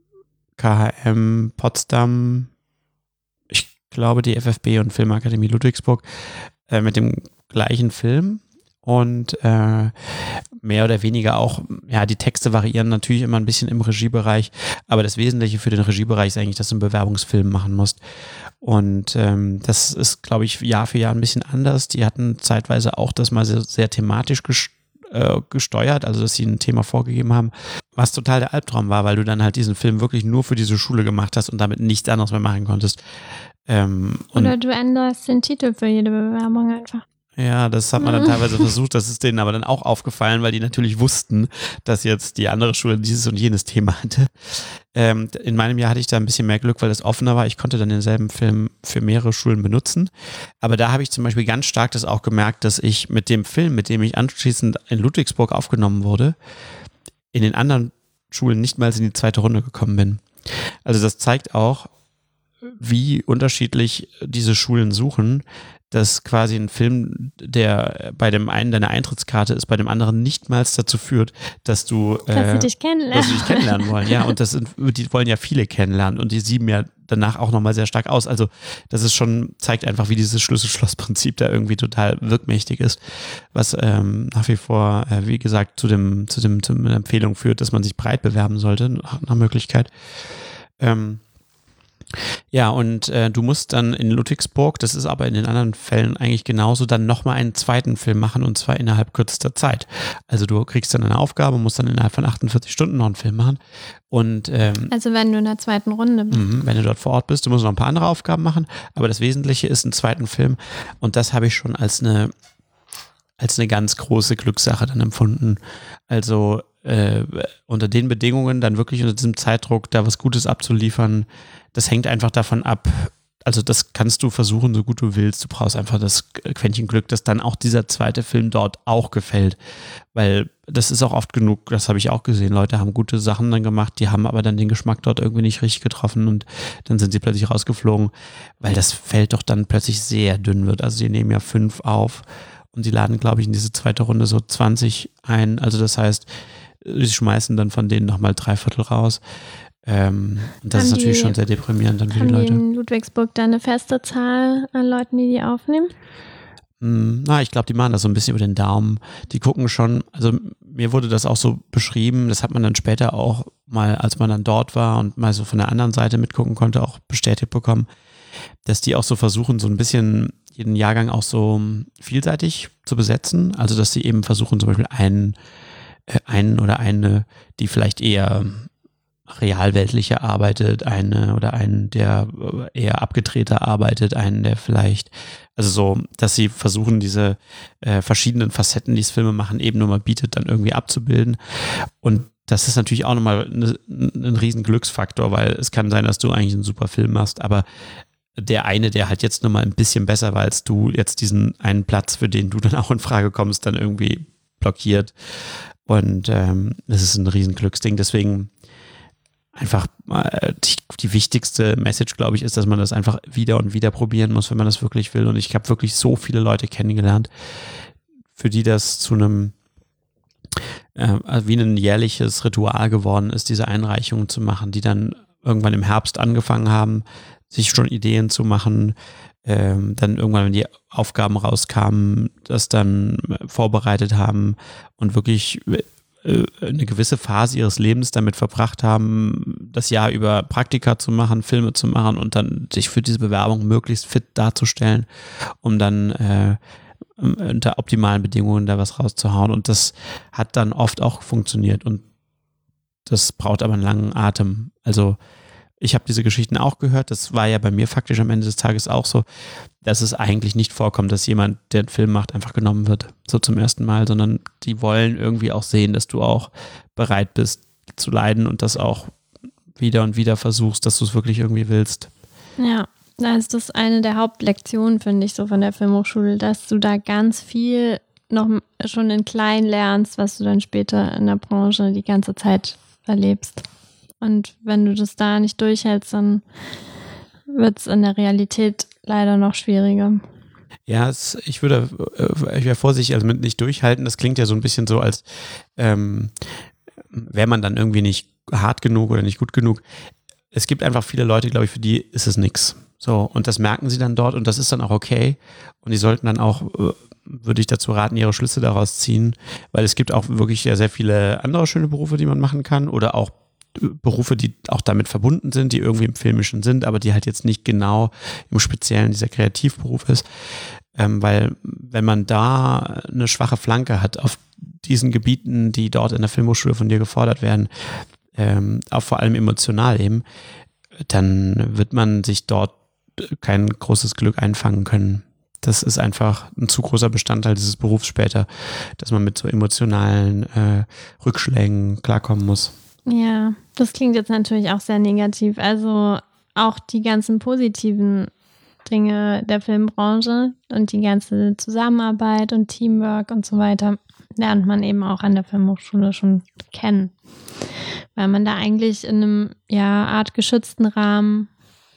K H M, Potsdam, ich glaube die F F B und Filmakademie Ludwigsburg äh, mit dem gleichen Film und äh, mehr oder weniger auch, ja, die Texte variieren natürlich immer ein bisschen im Regiebereich, aber das Wesentliche für den Regiebereich ist eigentlich, dass du einen Bewerbungsfilm machen musst. Und ähm, das ist, glaube ich, Jahr für Jahr ein bisschen anders. Die hatten zeitweise auch das mal sehr, sehr thematisch gest- äh, gesteuert, also dass sie ein Thema vorgegeben haben, was total der Albtraum war, weil du dann halt diesen Film wirklich nur für diese Schule gemacht hast und damit nichts anderes mehr machen konntest. Ähm, Oder du änderst den Titel für jede Bewerbung einfach. Ja, das hat man dann teilweise versucht, das ist denen aber dann auch aufgefallen, weil die natürlich wussten, dass jetzt die andere Schule dieses und jenes Thema hatte. Ähm, in meinem Jahr hatte ich da ein bisschen mehr Glück, weil es offener war. Ich konnte dann denselben Film für mehrere Schulen benutzen. Aber da habe ich zum Beispiel ganz stark das auch gemerkt, dass ich mit dem Film, mit dem ich anschließend in Ludwigsburg aufgenommen wurde, in den anderen Schulen nicht mal in die zweite Runde gekommen bin. Also das zeigt auch, wie unterschiedlich diese Schulen suchen, dass quasi ein Film, der bei dem einen deine Eintrittskarte ist, bei dem anderen nicht mal dazu führt, dass du, äh, dass sie dich kennenlernen. dass sie dich kennenlernen wollen. Ja, und das sind, die wollen ja viele kennenlernen und die sieben ja danach auch nochmal sehr stark aus. Also das ist schon, zeigt einfach, wie dieses Schlüssel-Schloss-Prinzip da irgendwie total wirkmächtig ist, was ähm, nach wie vor, äh, wie gesagt, zu dem, zu dem, zu einer Empfehlung führt, dass man sich breit bewerben sollte, nach, nach Möglichkeit. Ähm, Ja, und äh, du musst dann in Ludwigsburg, das ist aber in den anderen Fällen eigentlich genauso, dann nochmal einen zweiten Film machen und zwar innerhalb kürzester Zeit. Also du kriegst dann eine Aufgabe, musst dann innerhalb von achtundvierzig Stunden noch einen Film machen. Und, ähm, also wenn du in der zweiten Runde bist. mh, wenn du dort vor Ort bist, du musst noch ein paar andere Aufgaben machen, aber das Wesentliche ist ein zweiten Film und das habe ich schon als eine, als eine ganz große Glückssache dann empfunden. Also äh, unter den Bedingungen dann wirklich unter diesem Zeitdruck da was Gutes abzuliefern, das hängt einfach davon ab, also das kannst du versuchen, so gut du willst. Du brauchst einfach das Quäntchen Glück, dass dann auch dieser zweite Film dort auch gefällt. Weil das ist auch oft genug, das habe ich auch gesehen. Leute haben gute Sachen dann gemacht, die haben aber dann den Geschmack dort irgendwie nicht richtig getroffen und dann sind sie plötzlich rausgeflogen, weil das Feld doch dann plötzlich sehr dünn wird. Also die nehmen ja fünf auf und die laden, glaube ich, in diese zweite Runde so zwanzig ein. Also das heißt, sie schmeißen dann von denen nochmal drei Viertel raus. Ähm, und das haben ist natürlich die, schon sehr deprimierend dann für haben die Leute. Die in Ludwigsburg da eine feste Zahl an Leuten, die die aufnehmen? Mm, na, ich glaube, die machen das so ein bisschen über den Daumen. Die gucken schon, also mir wurde das auch so beschrieben, das hat man dann später auch mal, als man dann dort war und mal so von der anderen Seite mitgucken konnte, auch bestätigt bekommen, dass die auch so versuchen, so ein bisschen jeden Jahrgang auch so vielseitig zu besetzen. Also, dass sie eben versuchen, zum Beispiel einen, äh, einen oder eine, die vielleicht eher realweltlicher arbeitet, eine oder einen, der eher abgedrehter arbeitet, einen, der vielleicht, also so, dass sie versuchen, diese äh, verschiedenen Facetten, die das Filme machen, eben nur mal bietet, dann irgendwie abzubilden. Und das ist natürlich auch nochmal ne, ein riesen Glücksfaktor, weil es kann sein, dass du eigentlich einen super Film machst, aber der eine, der halt jetzt nochmal ein bisschen besser war als du, jetzt diesen einen Platz, für den du dann auch in Frage kommst, dann irgendwie blockiert. Und ähm, das ist ein riesen Glücksding, deswegen einfach äh, die, die wichtigste Message, glaube ich, ist, dass man das einfach wieder und wieder probieren muss, wenn man das wirklich will. Und ich habe wirklich so viele Leute kennengelernt, für die das zu einem äh, wie ein jährliches Ritual geworden ist, diese Einreichungen zu machen, die dann irgendwann im Herbst angefangen haben, sich schon Ideen zu machen, ähm, dann irgendwann, wenn die Aufgaben rauskamen, das dann vorbereitet haben und wirklich eine gewisse Phase ihres Lebens damit verbracht haben, das Jahr über Praktika zu machen, Filme zu machen und dann sich für diese Bewerbung möglichst fit darzustellen, um dann äh, unter optimalen Bedingungen da was rauszuhauen. Und das hat dann oft auch funktioniert und das braucht aber einen langen Atem. Also ich habe diese Geschichten auch gehört, das war ja bei mir faktisch am Ende des Tages auch so, dass es eigentlich nicht vorkommt, dass jemand, der einen Film macht, einfach genommen wird, so zum ersten Mal, sondern die wollen irgendwie auch sehen, dass du auch bereit bist, zu leiden und das auch wieder und wieder versuchst, dass du es wirklich irgendwie willst. Ja, da ist das eine der Hauptlektionen, finde ich, so von der Filmhochschule, dass du da ganz viel noch schon in klein lernst, was du dann später in der Branche die ganze Zeit erlebst. Und wenn du das da nicht durchhältst, dann wird es in der Realität leider noch schwieriger. Ja, es, ich würde, äh, ich wäre vorsichtig, also mit nicht durchhalten, das klingt ja so ein bisschen so, als ähm, wäre man dann irgendwie nicht hart genug oder nicht gut genug. Es gibt einfach viele Leute, glaube ich, für die ist es nix. So, und das merken sie dann dort und das ist dann auch okay. Und die sollten dann auch, äh, würde ich dazu raten, ihre Schlüsse daraus ziehen, weil es gibt auch wirklich ja sehr viele andere schöne Berufe, die man machen kann oder auch Berufe, die auch damit verbunden sind, die irgendwie im Filmischen sind, aber die halt jetzt nicht genau im Speziellen dieser Kreativberuf ist. Ähm, weil wenn man da eine schwache Flanke hat auf diesen Gebieten, die dort in der Filmhochschule von dir gefordert werden, ähm, auch vor allem emotional eben, dann wird man sich dort kein großes Glück einfangen können. Das ist einfach ein zu großer Bestandteil dieses Berufs später, dass man mit so emotionalen äh, Rückschlägen klarkommen muss. Ja, das klingt jetzt natürlich auch sehr negativ. Also auch die ganzen positiven Dinge der Filmbranche und die ganze Zusammenarbeit und Teamwork und so weiter lernt man eben auch an der Filmhochschule schon kennen. Weil man da eigentlich in einem ja, Art geschützten Rahmen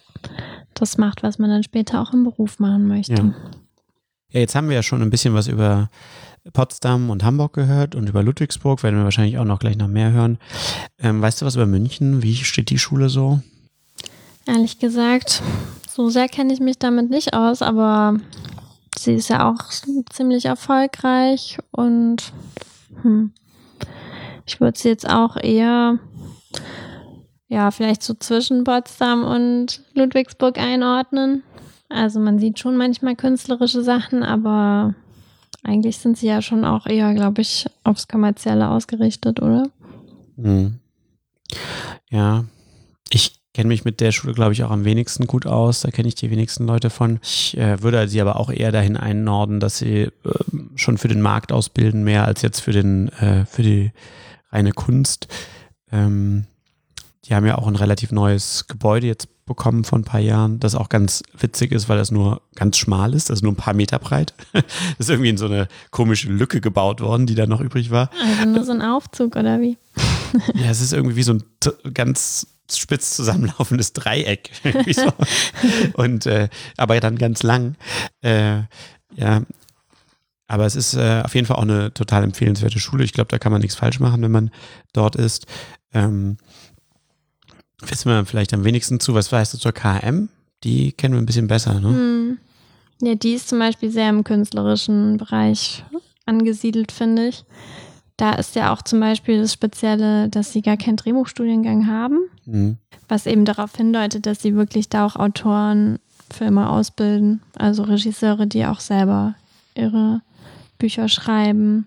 das macht, was man dann später auch im Beruf machen möchte. Ja. Ja, jetzt haben wir ja schon ein bisschen was über Potsdam und Hamburg gehört und über Ludwigsburg werden wir wahrscheinlich auch noch gleich noch mehr hören. Ähm, weißt du was über München? Wie steht die Schule so? Ehrlich gesagt, so sehr kenne ich mich damit nicht aus, aber sie ist ja auch ziemlich erfolgreich und hm, ich würde sie jetzt auch eher ja, vielleicht so zwischen Potsdam und Ludwigsburg einordnen. Also man sieht schon manchmal künstlerische Sachen, aber eigentlich sind sie ja schon auch eher, glaube ich, aufs Kommerzielle ausgerichtet, oder? Hm. Ja, ich kenne mich mit der Schule, glaube ich, auch am wenigsten gut aus. Da kenne ich die wenigsten Leute von. Ich äh, würde sie aber auch eher dahin einnorden, dass sie äh, schon für den Markt ausbilden, mehr als jetzt für den äh, für die reine Kunst. Ähm, die haben ja auch ein relativ neues Gebäude jetzt bekommen vor ein paar Jahren, das auch ganz witzig ist, weil das nur ganz schmal ist, das ist nur ein paar Meter breit. Das ist irgendwie in so eine komische Lücke gebaut worden, die da noch übrig war. Also nur so ein Aufzug oder wie? Ja, es ist irgendwie wie so ein t- ganz spitz zusammenlaufendes Dreieck. Irgendwie so. Und äh, aber dann ganz lang. Äh, ja, aber es ist äh, auf jeden Fall auch eine total empfehlenswerte Schule. Ich glaube, da kann man nichts falsch machen, wenn man dort ist. Ähm, wissen wir vielleicht am wenigsten zu, was weißt du zur K M? Die kennen wir ein bisschen besser, ne? Hm. Ja, die ist zum Beispiel sehr im künstlerischen Bereich angesiedelt, finde ich. Da ist ja auch zum Beispiel das Spezielle, dass sie gar keinen Drehbuchstudiengang haben, Mhm. was eben darauf hindeutet, dass sie wirklich da auch Autoren Filme ausbilden, also Regisseure, die auch selber ihre Bücher schreiben,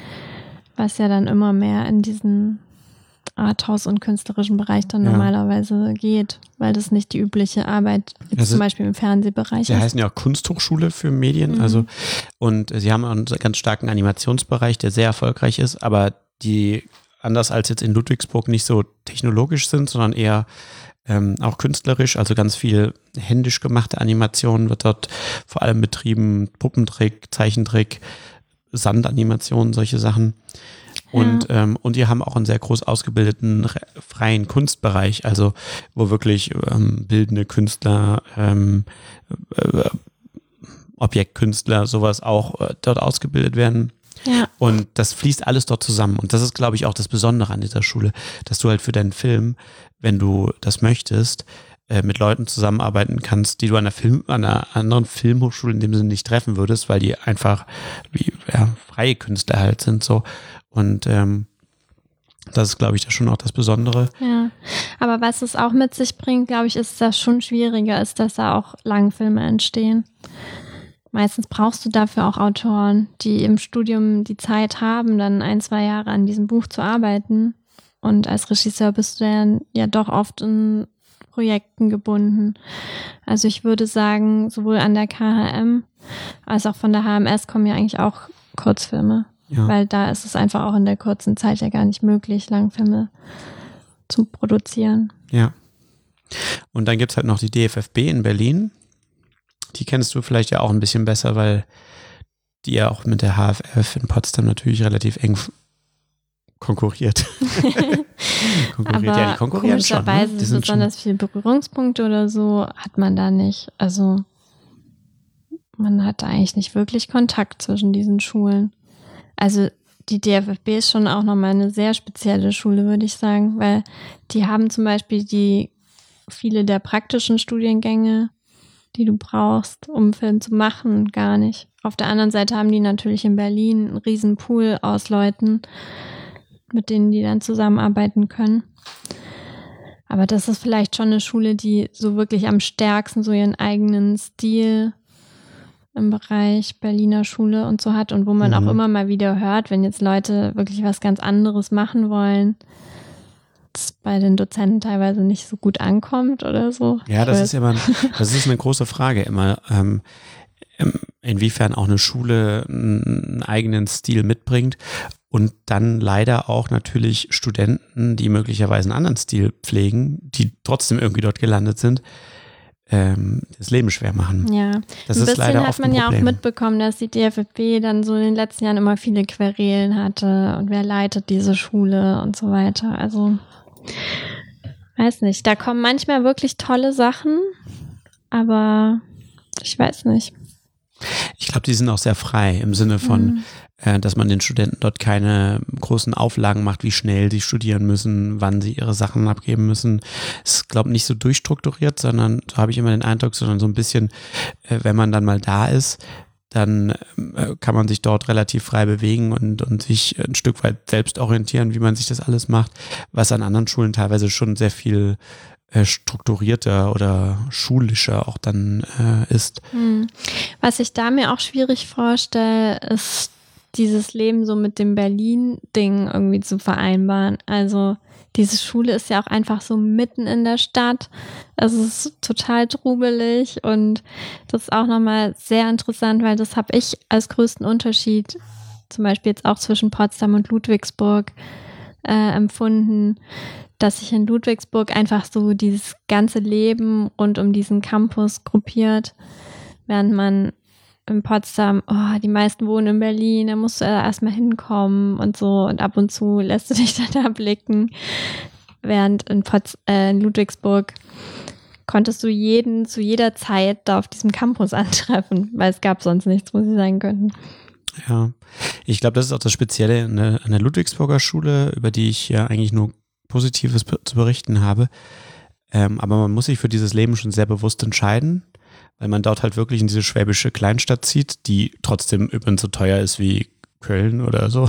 was ja dann immer mehr in diesen Arthouse- und künstlerischen Bereich dann Ja. normalerweise geht, weil das nicht die übliche Arbeit jetzt Das zum ist- Beispiel im Fernsehbereich Sie ist. heißen ja auch Kunsthochschule für Medien, Mhm. also und sie haben einen ganz starken Animationsbereich, der sehr erfolgreich ist, aber die anders als jetzt in Ludwigsburg nicht so technologisch sind, sondern eher ähm, auch künstlerisch, also ganz viel händisch gemachte Animationen wird dort vor allem betrieben, Puppentrick, Zeichentrick, Sandanimationen, solche Sachen. Und, Ja. ähm, und die haben auch einen sehr groß ausgebildeten re- freien Kunstbereich, also wo wirklich ähm, bildende Künstler, ähm, äh, Objektkünstler, sowas auch äh, dort ausgebildet werden. Ja. Und das fließt alles dort zusammen. Und das ist, glaube ich, auch das Besondere an dieser Schule, dass du halt für deinen Film, wenn du das möchtest, äh, mit Leuten zusammenarbeiten kannst, die du an einer, Film, an einer anderen Filmhochschule in dem Sinne nicht treffen würdest, weil die einfach wie ja, freie Künstler halt sind. So. Und ähm, das ist, glaube ich, da schon auch das Besondere. Ja, aber was es auch mit sich bringt, glaube ich, ist, dass schon schwieriger ist, dass da auch Langfilme entstehen. Meistens brauchst du dafür auch Autoren, die im Studium die Zeit haben, dann ein, zwei Jahre an diesem Buch zu arbeiten. Und als Regisseur bist du dann ja doch oft in Projekten gebunden. Also ich würde sagen, sowohl an der K H M als auch von der H M S kommen ja eigentlich auch Kurzfilme. Ja. Weil da ist es einfach auch in der kurzen Zeit ja gar nicht möglich, Langfilme zu produzieren. Ja. Und dann gibt es halt noch die D F F B in Berlin. Die kennst du vielleicht ja auch ein bisschen besser, weil die ja auch mit der H F F in Potsdam natürlich relativ eng konkurriert. konkurriert. Aber Ja, die konkurrieren schon. Ne? komischerweise Die sind besonders viele Berührungspunkte oder so hat man da nicht. Also man hat da eigentlich nicht wirklich Kontakt zwischen diesen Schulen. Also die D F F B ist schon auch nochmal eine sehr spezielle Schule, würde ich sagen, weil die haben zum Beispiel die viele der praktischen Studiengänge, die du brauchst, um einen Film zu machen, gar nicht. Auf der anderen Seite haben die natürlich in Berlin einen riesen Pool aus Leuten, mit denen die dann zusammenarbeiten können. Aber das ist vielleicht schon eine Schule, die so wirklich am stärksten so ihren eigenen Stil im Bereich Berliner Schule und so hat und wo man Mhm. auch immer mal wieder hört, wenn jetzt Leute wirklich was ganz anderes machen wollen, das bei den Dozenten teilweise nicht so gut ankommt oder so. Ja, das Ich ist immer, das ist eine große Frage immer, ähm, inwiefern auch eine Schule einen eigenen Stil mitbringt und dann leider auch natürlich Studenten, die möglicherweise einen anderen Stil pflegen, die trotzdem irgendwie dort gelandet sind, ähm, das Leben schwer machen. Ja, Das ein ist bisschen leider hat oft man ein ja auch Problem. mitbekommen, dass die D F F B dann so in den letzten Jahren immer viele Querelen hatte und wer leitet diese Schule und so weiter. Also, weiß nicht, da kommen manchmal wirklich tolle Sachen, aber ich weiß nicht. Ich glaube, die sind auch sehr frei im Sinne von, Mhm. äh, dass man den Studenten dort keine großen Auflagen macht, wie schnell sie studieren müssen, wann sie ihre Sachen abgeben müssen. Es ist, glaube ich, nicht so durchstrukturiert, sondern, so habe ich immer den Eindruck, sondern so ein bisschen, äh, wenn man dann mal da ist, dann äh, kann man sich dort relativ frei bewegen und, und sich ein Stück weit selbst orientieren, wie man sich das alles macht, was an anderen Schulen teilweise schon sehr viel äh, strukturierter oder schulischer auch dann äh, ist. Hm. Was ich da mir auch schwierig vorstelle, ist dieses Leben so mit dem Berlin-Ding irgendwie zu vereinbaren. Also diese Schule ist ja auch einfach so mitten in der Stadt. Es ist total trubelig und das ist auch nochmal sehr interessant, weil das habe ich als größten Unterschied zum Beispiel jetzt auch zwischen Potsdam und Ludwigsburg äh, empfunden, dass sich in Ludwigsburg einfach so dieses ganze Leben rund um diesen Campus gruppiert, während man in Potsdam, oh, die meisten wohnen in Berlin, da musst du erstmal hinkommen und so und ab und zu lässt du dich dann da blicken, während in, Potz, äh, in Ludwigsburg konntest du jeden zu jeder Zeit da auf diesem Campus antreffen, weil es gab sonst nichts, wo sie sein könnten. Ja, ich glaube, das ist auch das Spezielle an der, an der Ludwigsburger Schule, über die ich ja eigentlich nur Positives zu berichten habe. Ähm, aber man muss sich für dieses Leben schon sehr bewusst entscheiden, weil man dort halt wirklich in diese schwäbische Kleinstadt zieht, die trotzdem übrigens so teuer ist wie Köln oder so.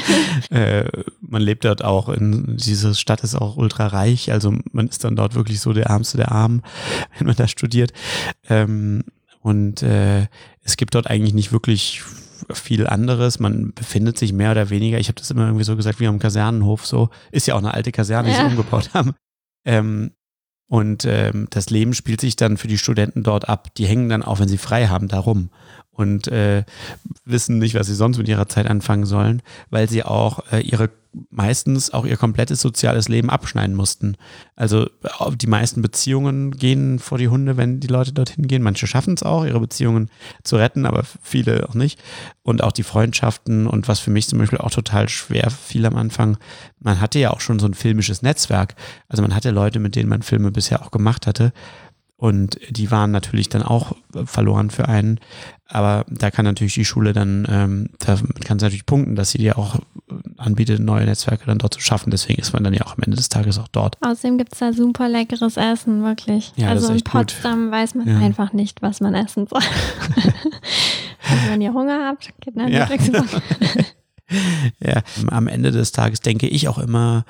äh, man lebt dort auch in, diese Stadt ist auch ultra reich, also man ist dann dort wirklich so der Ärmste der Armen, wenn man da studiert. Ähm, und äh, es gibt dort eigentlich nicht wirklich viel anderes. Man befindet sich mehr oder weniger, ich habe das immer irgendwie so gesagt, wie am Kasernenhof so. Ist ja auch eine alte Kaserne, die Ja. sie umgebaut haben. Ähm, und ähm, das Leben spielt sich dann für die Studenten dort ab. Die hängen dann auch, wenn sie frei haben, da rum und äh, wissen nicht, was sie sonst mit ihrer Zeit anfangen sollen, weil sie auch äh, ihre meistens auch ihr komplettes soziales Leben abschneiden mussten. Also die meisten Beziehungen gehen vor die Hunde, wenn die Leute dorthin gehen. Manche schaffen es auch, ihre Beziehungen zu retten, aber viele auch nicht. Und auch die Freundschaften und was für mich zum Beispiel auch total schwer fiel am Anfang, man hatte ja auch schon so ein filmisches Netzwerk. Also man hatte Leute, mit denen man Filme bisher auch gemacht hatte. Und die waren natürlich dann auch verloren für einen. Aber da kann natürlich die Schule dann, ähm, da kann es natürlich punkten, dass sie dir auch anbietet, neue Netzwerke dann dort zu schaffen. Deswegen ist man dann ja auch am Ende des Tages auch dort. Außerdem gibt es da super leckeres Essen, wirklich. Ja, das also ist in echt gut. Potsdam weiß man Ja. einfach nicht, was man essen soll. Also wenn ihr Hunger habt, geht nach Ja. Ludwigsburg. Ja, am Ende des Tages denke ich auch immer,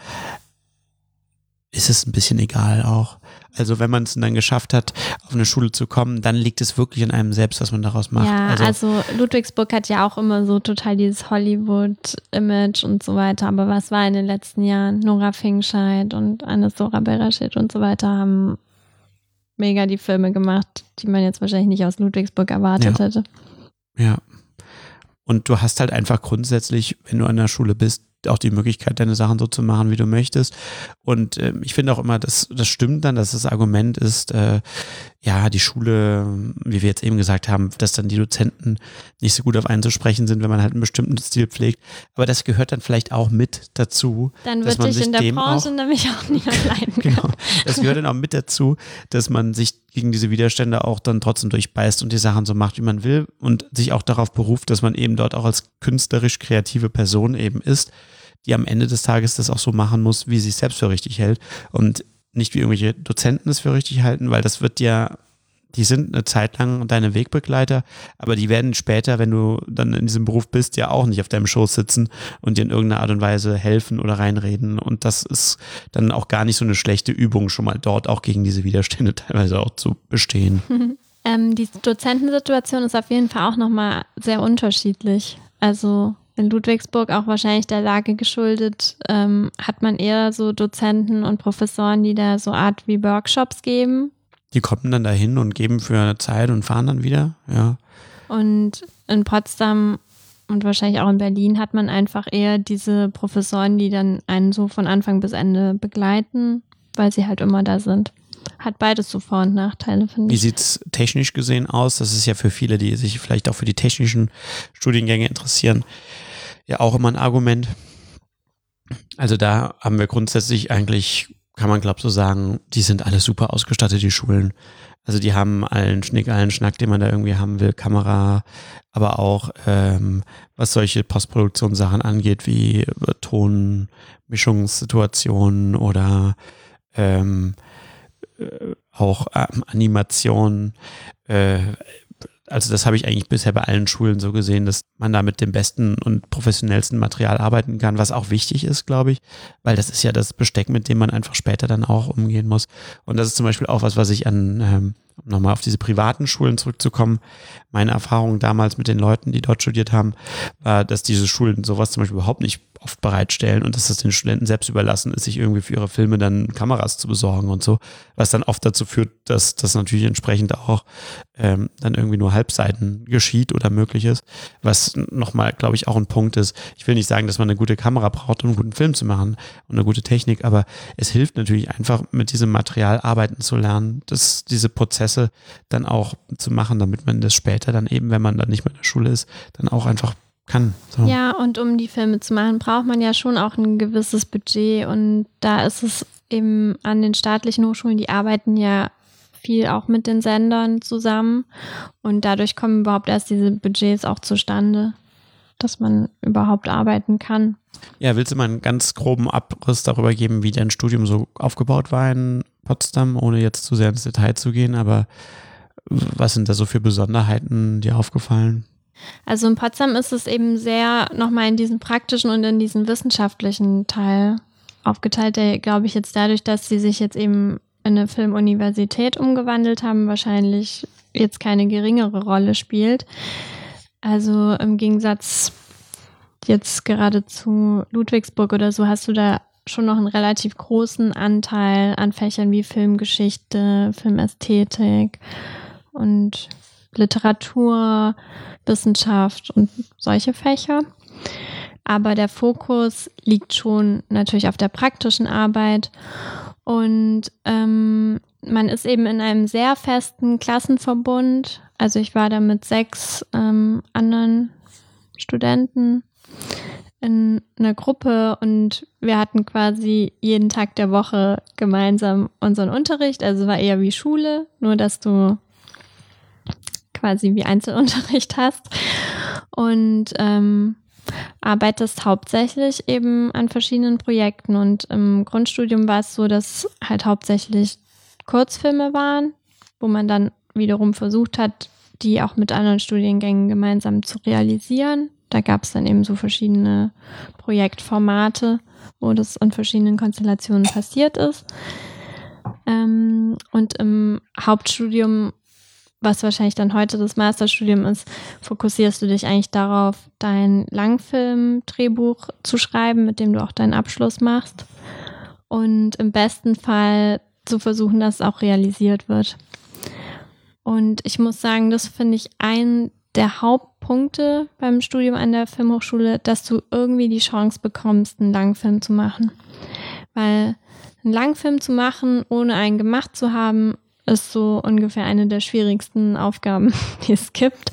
ist es ein bisschen egal auch. Also wenn man es dann geschafft hat, auf eine Schule zu kommen, dann liegt es wirklich an einem selbst, was man daraus macht. Ja, also, also Ludwigsburg hat ja auch immer so total dieses Hollywood-Image und so weiter. Aber was war in den letzten Jahren? Nora Fingscheid und Anis-Dora Berashit und so weiter haben mega die Filme gemacht, die man jetzt wahrscheinlich nicht aus Ludwigsburg erwartet Ja. hätte. ja. Und du hast halt einfach grundsätzlich, wenn du an der Schule bist, auch die Möglichkeit, deine Sachen so zu machen, wie du möchtest. Und äh, ich finde auch immer, dass das stimmt dann, dass das Argument ist, äh, ja, die Schule, wie wir jetzt eben gesagt haben, dass dann die Dozenten nicht so gut auf einen zu sprechen sind, wenn man halt einen bestimmten Stil pflegt. Aber das gehört dann vielleicht auch mit dazu. Dann dass würde man ich sich in der dem Branche auch, nämlich auch niemand leiden genau, können. das gehört dann auch mit dazu, dass man sich gegen diese Widerstände auch dann trotzdem durchbeißt und die Sachen so macht, wie man will und sich auch darauf beruft, dass man eben dort auch als künstlerisch kreative Person eben ist, die am Ende des Tages das auch so machen muss, wie sie sich selbst für richtig hält und nicht wie irgendwelche Dozenten es für richtig halten, weil das wird ja, die sind eine Zeit lang deine Wegbegleiter, aber die werden später, wenn du dann in diesem Beruf bist, ja auch nicht auf deinem Schoß sitzen und dir in irgendeiner Art und Weise helfen oder reinreden und das ist dann auch gar nicht so eine schlechte Übung, schon mal dort auch gegen diese Widerstände teilweise auch zu bestehen. Ähm, die Dozentensituation ist auf jeden Fall auch nochmal sehr unterschiedlich. Also in Ludwigsburg auch wahrscheinlich der Lage geschuldet, ähm, hat man eher so Dozenten und Professoren, die da so Art wie Workshops geben. Die kommen dann dahin und geben für eine Zeit und fahren dann wieder, ja. Und in Potsdam und wahrscheinlich auch in Berlin hat man einfach eher diese Professoren, die dann einen so von Anfang bis Ende begleiten, weil sie halt immer da sind. Hat beides so Vor- und Nachteile, finde ich. Wie sieht es technisch gesehen aus? Das ist ja für viele, die sich vielleicht auch für die technischen Studiengänge interessieren, ja auch immer ein Argument. Also da haben wir grundsätzlich eigentlich, kann man glaube ich so sagen, die sind alle super ausgestattet, die Schulen. Also die haben allen Schnick, allen Schnack, den man da irgendwie haben will, Kamera, aber auch ähm, was solche Postproduktionssachen angeht, wie Tonmischungssituationen oder ähm, äh, auch ähm, Animationen, äh, also das habe ich eigentlich bisher bei allen Schulen so gesehen, dass man da mit dem besten und professionellsten Material arbeiten kann, was auch wichtig ist, glaube ich, weil das ist ja das Besteck, mit dem man einfach später dann auch umgehen muss. Und das ist zum Beispiel auch was, was ich an, ähm, um nochmal auf diese privaten Schulen zurückzukommen, meine Erfahrung damals mit den Leuten, die dort studiert haben, war, dass diese Schulen sowas zum Beispiel überhaupt nicht oft bereitstellen und dass es den Studenten selbst überlassen ist, sich irgendwie für ihre Filme dann Kameras zu besorgen und so, was dann oft dazu führt, dass das natürlich entsprechend auch ähm, dann irgendwie nur Halbseiten geschieht oder möglich ist, was nochmal, glaube ich, auch ein Punkt ist. Ich will nicht sagen, dass man eine gute Kamera braucht, um einen guten Film zu machen und eine gute Technik, aber es hilft natürlich einfach, mit diesem Material arbeiten zu lernen, dass diese Prozesse dann auch zu machen, damit man das später dann eben, wenn man dann nicht mehr in der Schule ist, dann auch einfach kann. So. Ja, und um die Filme zu machen, braucht man ja schon auch ein gewisses Budget und da ist es eben an den staatlichen Hochschulen, die arbeiten ja viel auch mit den Sendern zusammen und dadurch kommen überhaupt erst diese Budgets auch zustande, dass man überhaupt arbeiten kann. Ja, willst du mal einen ganz groben Abriss darüber geben, wie dein Studium so aufgebaut war in Potsdam, ohne jetzt zu sehr ins Detail zu gehen, aber was sind da so für Besonderheiten dir aufgefallen? Also in Potsdam ist es eben sehr nochmal in diesen praktischen und in diesen wissenschaftlichen Teil aufgeteilt, der, glaube ich, jetzt dadurch, dass sie sich jetzt eben in eine Filmuniversität umgewandelt haben, wahrscheinlich jetzt keine geringere Rolle spielt. Also im Gegensatz jetzt gerade zu Ludwigsburg oder so hast du da schon noch einen relativ großen Anteil an Fächern wie Filmgeschichte, Filmästhetik und Literatur, Wissenschaft und solche Fächer. Aber der Fokus liegt schon natürlich auf der praktischen Arbeit und ähm, man ist eben in einem sehr festen Klassenverbund. Also ich war da mit sechs ähm, anderen Studenten in einer Gruppe und wir hatten quasi jeden Tag der Woche gemeinsam unseren Unterricht. Also war eher wie Schule, nur dass du quasi wie Einzelunterricht hast und ähm, arbeitest hauptsächlich eben an verschiedenen Projekten und im Grundstudium war es so, dass halt hauptsächlich Kurzfilme waren, wo man dann wiederum versucht hat, die auch mit anderen Studiengängen gemeinsam zu realisieren. Da gab es dann eben so verschiedene Projektformate, wo das in verschiedenen Konstellationen passiert ist. Ähm, und im Hauptstudium, was wahrscheinlich dann heute das Masterstudium ist, fokussierst du dich eigentlich darauf, dein Langfilm-Drehbuch zu schreiben, mit dem du auch deinen Abschluss machst. Und im besten Fall zu versuchen, dass es auch realisiert wird. Und ich muss sagen, das finde ich ein der Hauptpunkte, Punkte beim Studium an der Filmhochschule, dass du irgendwie die Chance bekommst, einen Langfilm zu machen. Weil einen Langfilm zu machen, ohne einen gemacht zu haben, ist so ungefähr eine der schwierigsten Aufgaben, die es gibt.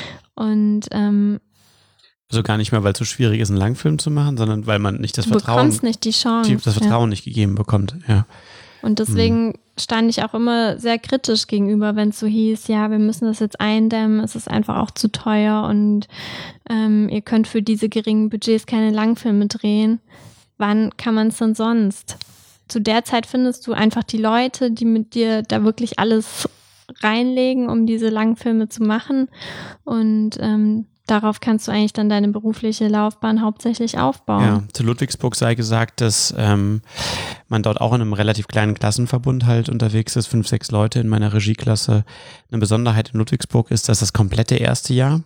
Und ähm, also gar nicht mehr, weil es so schwierig ist, einen Langfilm zu machen, sondern weil man nicht das du Vertrauen, bekommst nicht die Chance, die, das Vertrauen ja. nicht gegeben bekommt. Ja. Und deswegen hm. stand ich auch immer sehr kritisch gegenüber, wenn es so hieß, ja, wir müssen das jetzt eindämmen, es ist einfach auch zu teuer und ähm, ihr könnt für diese geringen Budgets keine Langfilme drehen. Wann kann man es denn sonst? Zu der Zeit findest du einfach die Leute, die mit dir da wirklich alles reinlegen, um diese Langfilme zu machen. Und ähm, darauf kannst du eigentlich dann deine berufliche Laufbahn hauptsächlich aufbauen. Ja, zu Ludwigsburg sei gesagt, dass ähm, man dort auch in einem relativ kleinen Klassenverbund halt unterwegs ist, fünf, sechs Leute in meiner Regieklasse. Eine Besonderheit in Ludwigsburg ist, dass das komplette erste Jahr,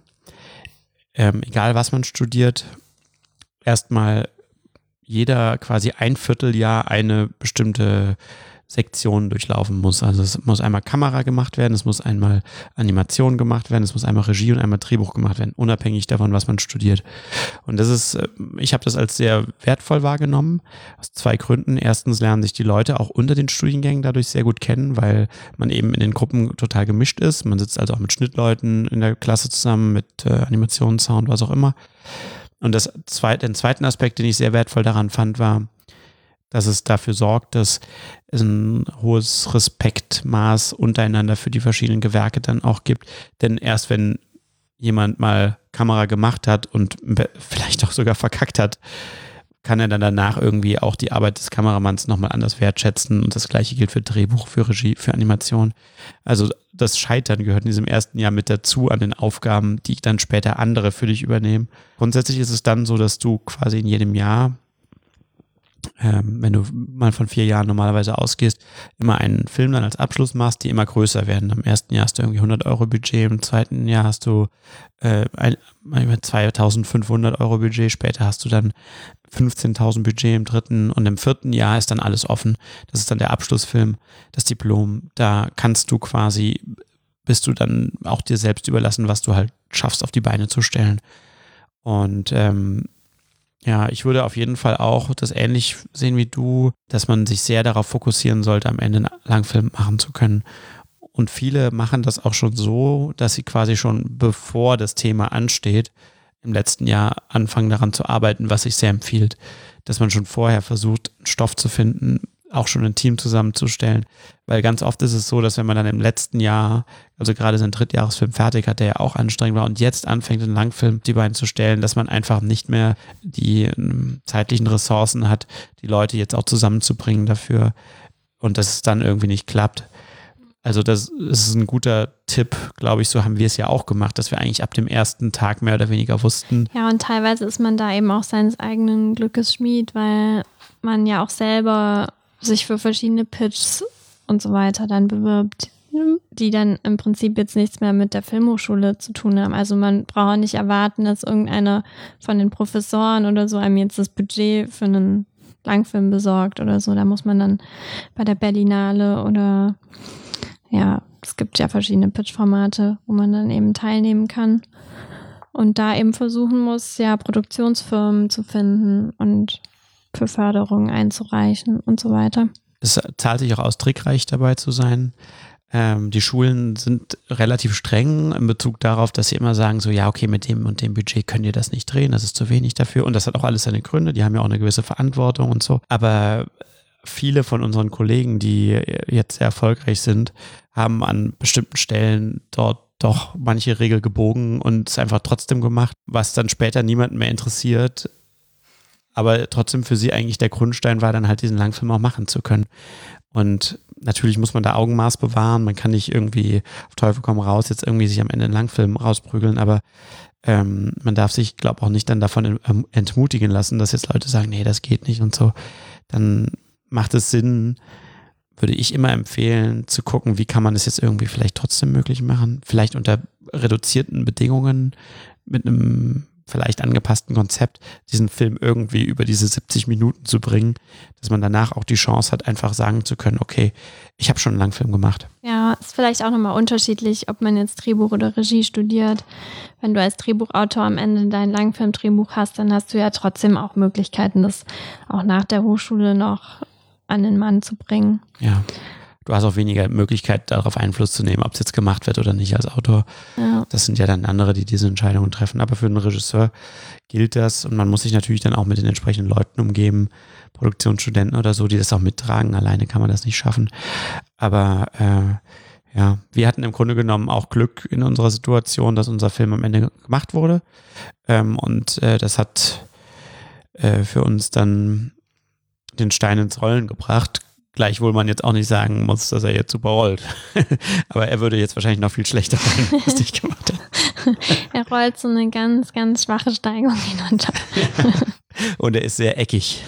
ähm, egal was man studiert, erstmal jeder quasi ein Vierteljahr eine bestimmte Sektion durchlaufen muss. Also es muss einmal Kamera gemacht werden, es muss einmal Animation gemacht werden, es muss einmal Regie und einmal Drehbuch gemacht werden, unabhängig davon, was man studiert. Und das ist, ich habe das als sehr wertvoll wahrgenommen, aus zwei Gründen. Erstens lernen sich die Leute auch unter den Studiengängen dadurch sehr gut kennen, weil man eben in den Gruppen total gemischt ist. Man sitzt also auch mit Schnittleuten in der Klasse zusammen, mit äh, Animation, Sound, was auch immer. Und das zweite, den zweiten Aspekt, den ich sehr wertvoll daran fand, war, dass es dafür sorgt, dass es ein hohes Respektmaß untereinander für die verschiedenen Gewerke dann auch gibt. Denn erst wenn jemand mal Kamera gemacht hat und vielleicht auch sogar verkackt hat, kann er dann danach irgendwie auch die Arbeit des Kameramanns nochmal anders wertschätzen. Und das Gleiche gilt für Drehbuch, für Regie, für Animation. Also das Scheitern gehört in diesem ersten Jahr mit dazu an den Aufgaben, die dann später andere für dich übernehmen. Grundsätzlich ist es dann so, dass du quasi in jedem Jahr, ähm, wenn du mal von vier Jahren normalerweise ausgehst, immer einen Film dann als Abschluss machst, die immer größer werden. Im ersten Jahr hast du irgendwie hundert Euro Budget, im zweiten Jahr hast du äh, ein, zweitausendfünfhundert Euro Budget, später hast du dann fünfzehntausend Budget im dritten und im vierten Jahr ist dann alles offen. Das ist dann der Abschlussfilm, das Diplom. Da kannst du quasi, bist du dann auch dir selbst überlassen, was du halt schaffst, auf die Beine zu stellen. Und ähm, ja, ich würde auf jeden Fall auch das ähnlich sehen wie du, dass man sich sehr darauf fokussieren sollte, am Ende einen Langfilm machen zu können. Und viele machen das auch schon so, dass sie quasi schon bevor das Thema ansteht, im letzten Jahr anfangen daran zu arbeiten, was sich sehr empfiehlt, dass man schon vorher versucht, einen Stoff zu finden, auch schon ein Team zusammenzustellen, weil ganz oft ist es so, dass wenn man dann im letzten Jahr, also gerade seinen Drittjahresfilm fertig hat, der ja auch anstrengend war und jetzt anfängt, einen Langfilm die Beine zu stellen, dass man einfach nicht mehr die ähm, zeitlichen Ressourcen hat, die Leute jetzt auch zusammenzubringen dafür und dass es dann irgendwie nicht klappt. Also das ist ein guter Tipp, glaube ich, so haben wir es ja auch gemacht, dass wir eigentlich ab dem ersten Tag mehr oder weniger wussten. Ja, und teilweise ist man da eben auch seines eigenen Glückes Schmied, weil man ja auch selber sich für verschiedene Pitches und so weiter dann bewirbt, die dann im Prinzip jetzt nichts mehr mit der Filmhochschule zu tun haben. Also man braucht nicht erwarten, dass irgendeiner von den Professoren oder so einem jetzt das Budget für einen Langfilm besorgt oder so. Da muss man dann bei der Berlinale oder ja, es gibt ja verschiedene Pitch-Formate, wo man dann eben teilnehmen kann und da eben versuchen muss, ja, Produktionsfirmen zu finden und für Förderung einzureichen und so weiter. Es zahlt sich auch aus, trickreich dabei zu sein. Ähm, die Schulen sind relativ streng in Bezug darauf, dass sie immer sagen, so ja, okay, mit dem und dem Budget könnt ihr das nicht drehen, das ist zu wenig dafür und das hat auch alles seine Gründe, die haben ja auch eine gewisse Verantwortung und so, aber viele von unseren Kollegen, die jetzt sehr erfolgreich sind, haben an bestimmten Stellen dort doch manche Regel gebogen und es einfach trotzdem gemacht, was dann später niemanden mehr interessiert, aber trotzdem für sie eigentlich der Grundstein war, dann halt diesen Langfilm auch machen zu können. Und natürlich muss man da Augenmaß bewahren, man kann nicht irgendwie auf Teufel komm raus jetzt irgendwie sich am Ende einen Langfilm rausprügeln, aber ähm, man darf sich, glaube ich, auch nicht dann davon entmutigen lassen, dass jetzt Leute sagen, nee, das geht nicht und so. Dann macht es Sinn, würde ich immer empfehlen, zu gucken, wie kann man das jetzt irgendwie vielleicht trotzdem möglich machen, vielleicht unter reduzierten Bedingungen mit einem vielleicht angepassten Konzept diesen Film irgendwie über diese siebzig Minuten zu bringen, dass man danach auch die Chance hat, einfach sagen zu können, okay, ich habe schon einen Langfilm gemacht. Ja, ist vielleicht auch nochmal unterschiedlich, ob man jetzt Drehbuch oder Regie studiert. Wenn du als Drehbuchautor am Ende dein Langfilm-Drehbuch hast, dann hast du ja trotzdem auch Möglichkeiten, das auch nach der Hochschule noch an den Mann zu bringen. Ja. Du hast auch weniger Möglichkeit, darauf Einfluss zu nehmen, ob es jetzt gemacht wird oder nicht als Autor. Ja. Das sind ja dann andere, die diese Entscheidungen treffen. Aber für einen Regisseur gilt das und man muss sich natürlich dann auch mit den entsprechenden Leuten umgeben, Produktionsstudenten oder so, die das auch mittragen. Alleine kann man das nicht schaffen. Aber äh, ja, wir hatten im Grunde genommen auch Glück in unserer Situation, dass unser Film am Ende gemacht wurde. Ähm, und äh, das hat äh, für uns dann den Stein ins Rollen gebracht. Gleichwohl man jetzt auch nicht sagen muss, dass er jetzt super rollt. Aber er würde jetzt wahrscheinlich noch viel schlechter rollen, wenn er es nicht gemacht hat. Er rollt so eine ganz, ganz schwache Steigung hinunter. Und er ist sehr eckig.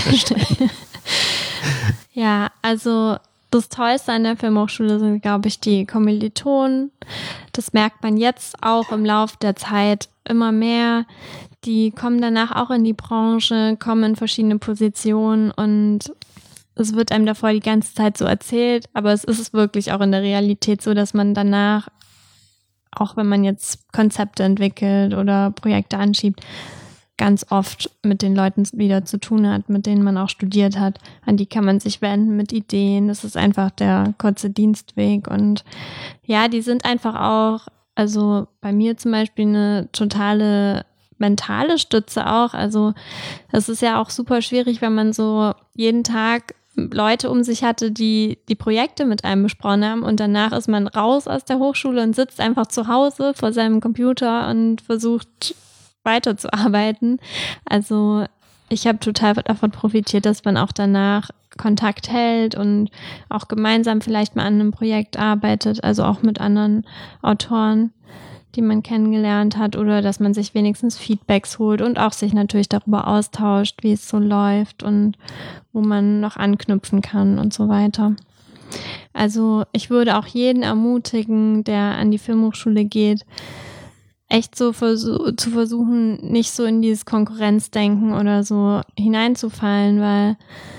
Ja, also das Tollste an der Filmhochschule sind, glaube ich, die Kommilitonen. Das merkt man jetzt auch im Laufe der Zeit immer mehr. Die kommen danach auch in die Branche, kommen in verschiedene Positionen und es wird einem davor die ganze Zeit so erzählt, aber es ist wirklich auch in der Realität so, dass man danach, auch wenn man jetzt Konzepte entwickelt oder Projekte anschiebt, ganz oft mit den Leuten wieder zu tun hat, mit denen man auch studiert hat. An die kann man sich wenden mit Ideen. Das ist einfach der kurze Dienstweg. Und ja, die sind einfach auch, also bei mir zum Beispiel eine totale mentale Stütze auch. Also das ist ja auch super schwierig, wenn man so jeden Tag Leute um sich hatte, die die Projekte mit einem besprochen haben und danach ist man raus aus der Hochschule und sitzt einfach zu Hause vor seinem Computer und versucht weiterzuarbeiten. Also ich habe total davon profitiert, dass man auch danach Kontakt hält und auch gemeinsam vielleicht mal an einem Projekt arbeitet, also auch mit anderen Autoren, die man kennengelernt hat, oder dass man sich wenigstens Feedbacks holt und auch sich natürlich darüber austauscht, wie es so läuft und wo man noch anknüpfen kann und so weiter. Also ich würde auch jeden ermutigen, der an die Filmhochschule geht, echt so versuch, zu versuchen, nicht so in dieses Konkurrenzdenken oder so hineinzufallen, weil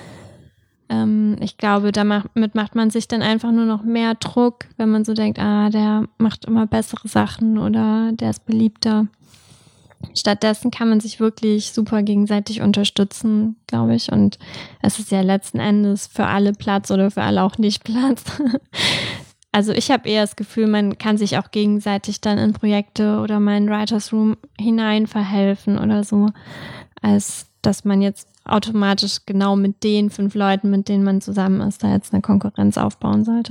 ähm, ich glaube, damit macht man sich dann einfach nur noch mehr Druck, wenn man so denkt, ah, der macht immer bessere Sachen oder der ist beliebter. Stattdessen kann man sich wirklich super gegenseitig unterstützen, glaube ich. Und es ist ja letzten Endes für alle Platz oder für alle auch nicht Platz. Also ich habe eher das Gefühl, man kann sich auch gegenseitig dann in Projekte oder mal in Writers Room hinein verhelfen oder so, als dass man jetzt automatisch genau mit den fünf Leuten, mit denen man zusammen ist, da jetzt eine Konkurrenz aufbauen sollte.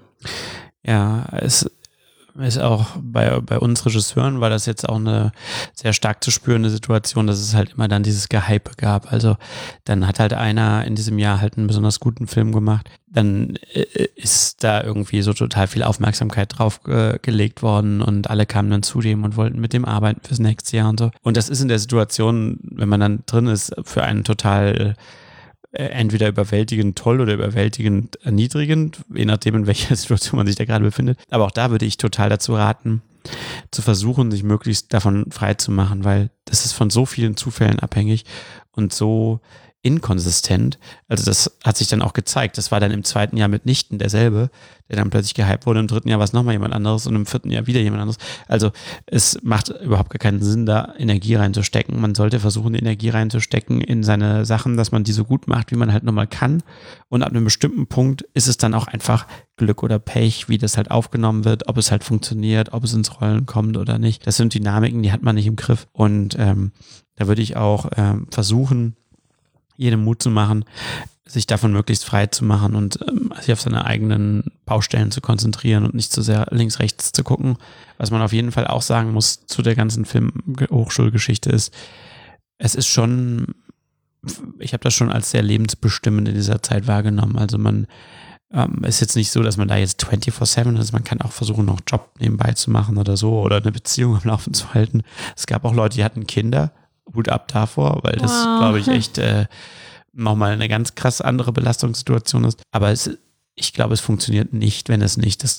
Ja, es ist auch bei, bei uns Regisseuren war das jetzt auch eine sehr stark zu spürende Situation, dass es halt immer dann dieses Gehype gab. Also dann hat halt einer in diesem Jahr halt einen besonders guten Film gemacht. Dann ist da irgendwie so total viel Aufmerksamkeit drauf äh, gelegt worden und alle kamen dann zu dem und wollten mit dem arbeiten fürs nächste Jahr und so. Und das ist in der Situation, wenn man dann drin ist, für einen total entweder überwältigend toll oder überwältigend erniedrigend, je nachdem, in welcher Situation man sich da gerade befindet. Aber auch da würde ich total dazu raten, zu versuchen, sich möglichst davon frei zu machen, weil das ist von so vielen Zufällen abhängig und so inkonsistent. Also das hat sich dann auch gezeigt. Das war dann im zweiten Jahr mitnichten derselbe, der dann plötzlich gehypt wurde. Im dritten Jahr war es nochmal jemand anderes und im vierten Jahr wieder jemand anderes. Also es macht überhaupt gar keinen Sinn, da Energie reinzustecken. Man sollte versuchen, die Energie reinzustecken in seine Sachen, dass man die so gut macht, wie man halt nochmal kann. Und ab einem bestimmten Punkt ist es dann auch einfach Glück oder Pech, wie das halt aufgenommen wird, ob es halt funktioniert, ob es ins Rollen kommt oder nicht. Das sind Dynamiken, die hat man nicht im Griff. Und ähm, da würde ich auch ähm, versuchen, jedem Mut zu machen, sich davon möglichst frei zu machen und ähm, sich auf seine eigenen Baustellen zu konzentrieren und nicht zu sehr links, rechts zu gucken. Was man auf jeden Fall auch sagen muss zu der ganzen Filmhochschulgeschichte ist, es ist schon, ich habe das schon als sehr lebensbestimmend in dieser Zeit wahrgenommen. Also man ähm, ist jetzt nicht so, dass man da jetzt vierundzwanzig sieben ist. Man kann auch versuchen, noch Job nebenbei zu machen oder so oder eine Beziehung am Laufen zu halten. Es gab auch Leute, die hatten Kinder. Hut ab davor, weil das, wow. glaube ich, echt äh, nochmal eine ganz krass andere Belastungssituation ist. Aber es, ich glaube, es funktioniert nicht, wenn es nicht das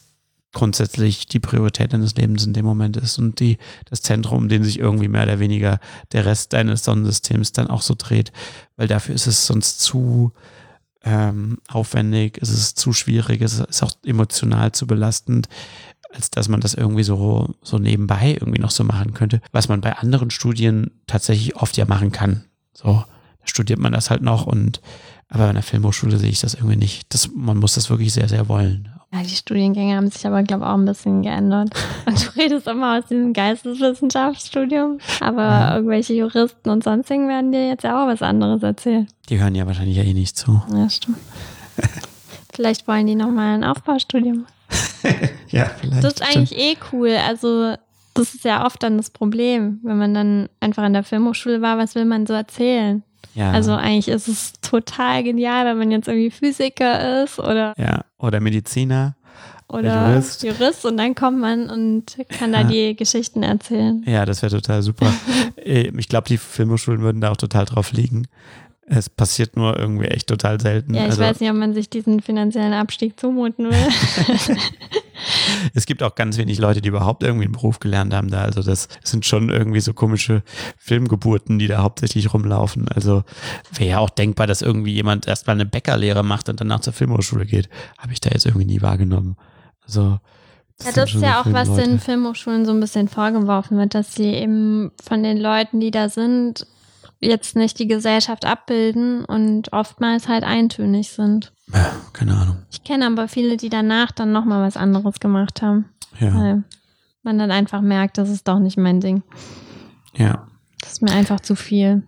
grundsätzlich die Priorität deines Lebens in dem Moment ist und die, das Zentrum, um den sich irgendwie mehr oder weniger der Rest deines Sonnensystems dann auch so dreht, weil dafür ist es sonst zu ähm, aufwendig, es ist zu schwierig, es ist auch emotional zu belastend, als dass man das irgendwie so, so nebenbei irgendwie noch so machen könnte, was man bei anderen Studien tatsächlich oft ja machen kann. So, da studiert man das halt noch und aber an der Filmhochschule sehe ich das irgendwie nicht. Das, man muss das wirklich sehr, sehr wollen. Ja, die Studiengänge haben sich aber, glaube ich, auch ein bisschen geändert. Und du redest immer aus diesem Geisteswissenschaftsstudium, aber ja. Irgendwelche Juristen und sonstigen werden dir jetzt ja auch was anderes erzählen. Die hören ja wahrscheinlich ja eh nicht zu. Ja, stimmt. Vielleicht wollen die nochmal ein Aufbaustudium. Ja, vielleicht. Das ist eigentlich stimmt. eh cool. Also das ist ja oft dann das Problem, wenn man dann einfach in der Filmhochschule war, was will man so erzählen? Ja. Also eigentlich ist es total genial, wenn man jetzt irgendwie Physiker ist oder ja, oder Mediziner oder Jurist. Jurist und dann kommt man und kann ja. da die Geschichten erzählen. Ja, das wäre total super. Ich glaube, die Filmhochschulen würden da auch total drauf liegen. Es passiert nur irgendwie echt total selten. Ja, ich also, weiß nicht, ob man sich diesen finanziellen Abstieg zumuten will. Es gibt auch ganz wenig Leute, die überhaupt irgendwie einen Beruf gelernt haben da. Also das sind schon irgendwie so komische Filmgeburten, die da hauptsächlich rumlaufen. Also wäre ja auch denkbar, dass irgendwie jemand erstmal eine Bäckerlehre macht und danach zur Filmhochschule geht. Habe ich da jetzt irgendwie nie wahrgenommen. Also das, ja, das ist ja auch, was den Filmhochschulen so ein bisschen vorgeworfen wird, dass sie eben von den Leuten, die da sind, jetzt nicht die Gesellschaft abbilden und oftmals halt eintönig sind. Ja, keine Ahnung. Ich kenne aber viele, die danach dann nochmal was anderes gemacht haben. Ja. Weil man dann einfach merkt, das ist doch nicht mein Ding. Ja. Das ist mir einfach zu viel.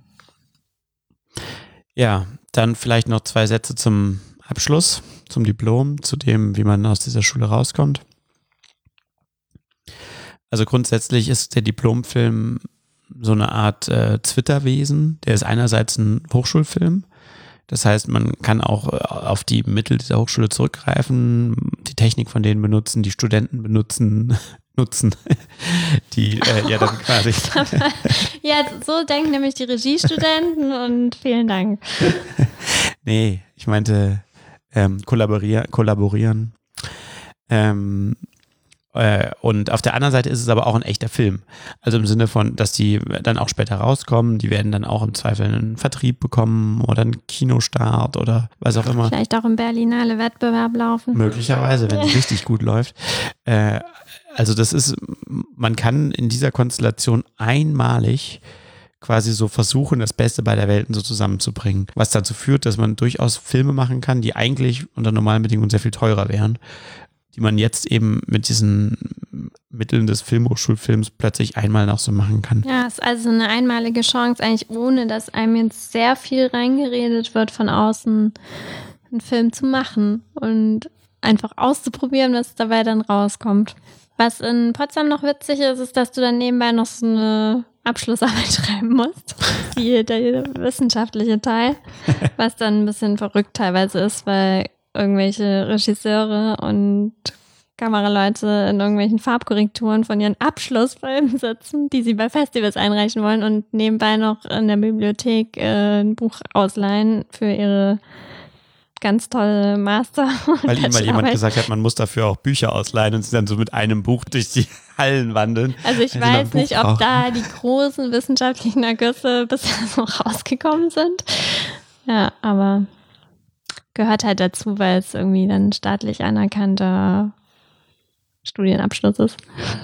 Ja, dann vielleicht noch zwei Sätze zum Abschluss, zum Diplom, zu dem, wie man aus dieser Schule rauskommt. Also grundsätzlich ist der Diplomfilm so eine Art äh, Twitter-Wesen. Der ist einerseits ein Hochschulfilm. Das heißt, man kann auch äh, auf die Mittel dieser Hochschule zurückgreifen, die Technik von denen benutzen, die Studenten benutzen, nutzen, die äh, ja dann quasi... Ja, so denken nämlich die Regiestudenten und vielen Dank. Nee, ich meinte ähm, kollaborier- kollaborieren. Ähm, Und auf der anderen Seite ist es aber auch ein echter Film. Also im Sinne von, dass die dann auch später rauskommen, die werden dann auch im Zweifel einen Vertrieb bekommen oder einen Kinostart oder was auch immer. Vielleicht auch im Berlinale Wettbewerb laufen. Möglicherweise, wenn es richtig gut läuft. Äh, also das ist, man kann in dieser Konstellation einmalig quasi so versuchen, das Beste beider Welten so zusammenzubringen. Was dazu führt, dass man durchaus Filme machen kann, die eigentlich unter normalen Bedingungen sehr viel teurer wären, die man jetzt eben mit diesen Mitteln des Filmhochschulfilms plötzlich einmal noch so machen kann. Ja, es ist also eine einmalige Chance, eigentlich ohne, dass einem jetzt sehr viel reingeredet wird von außen, einen Film zu machen und einfach auszuprobieren, was dabei dann rauskommt. Was in Potsdam noch witzig ist, ist, dass du dann nebenbei noch so eine Abschlussarbeit schreiben musst, wie der wissenschaftliche Teil, was dann ein bisschen verrückt teilweise ist, weil irgendwelche Regisseure und Kameraleute in irgendwelchen Farbkorrekturen von ihren Abschlussfilmen sitzen, die sie bei Festivals einreichen wollen und nebenbei noch in der Bibliothek äh, ein Buch ausleihen für ihre ganz tolle Master. Weil ihnen mal jemand gesagt hat, man muss dafür auch Bücher ausleihen und sie dann so mit einem Buch durch die Hallen wandeln. Also ich weiß nicht, ob da die großen wissenschaftlichen Ergüsse bisher so rausgekommen sind. Ja, aber gehört halt dazu, weil es irgendwie dann staatlich anerkannter Studienabschluss ist.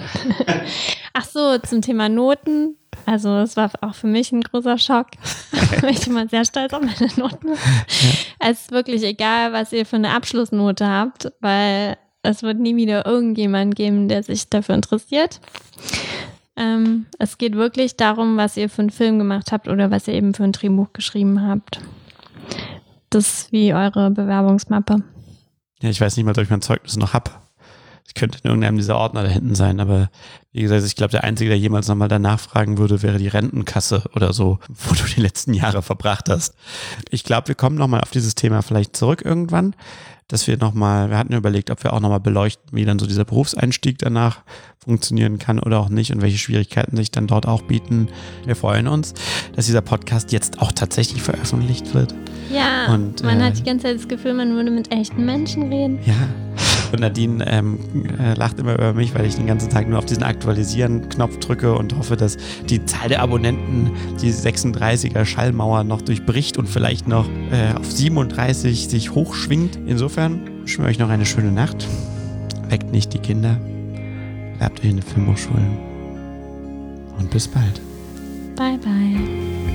Ach so, zum Thema Noten. Also es war auch für mich ein großer Schock. Ich bin immer sehr stolz auf meine Noten. Ja. Es ist wirklich egal, was ihr für eine Abschlussnote habt, weil es wird nie wieder irgendjemand geben, der sich dafür interessiert. Ähm, es geht wirklich darum, was ihr für einen Film gemacht habt oder was ihr eben für ein Drehbuch geschrieben habt. Das ist wie eure Bewerbungsmappe. Ja, ich weiß nicht mal, ob ich mein Zeugnis noch habe. Es könnte in irgendeinem dieser Ordner da hinten sein, aber wie gesagt, ich glaube, der Einzige, der jemals nochmal danach fragen würde, wäre die Rentenkasse oder so, wo du die letzten Jahre verbracht hast. Ich glaube, wir kommen nochmal auf dieses Thema vielleicht zurück irgendwann, dass wir nochmal, wir hatten überlegt, ob wir auch nochmal beleuchten, wie dann so dieser Berufseinstieg danach funktionieren kann oder auch nicht und welche Schwierigkeiten sich dann dort auch bieten. Wir freuen uns, dass dieser Podcast jetzt auch tatsächlich veröffentlicht wird. Ja, und man äh, hat die ganze Zeit das Gefühl, man würde mit echten Menschen reden. Ja. Und Nadine ähm, äh, lacht immer über mich, weil ich den ganzen Tag nur auf diesen Aktualisieren-Knopf drücke und hoffe, dass die Zahl der Abonnenten die sechsunddreißiger Schallmauer noch durchbricht und vielleicht noch äh, auf siebenunddreißig sich hochschwingt. Insofern wünschen wir euch noch eine schöne Nacht. Weckt nicht die Kinder. Bleibt euch in den Filmhochschulen. Und bis bald. Bye, bye.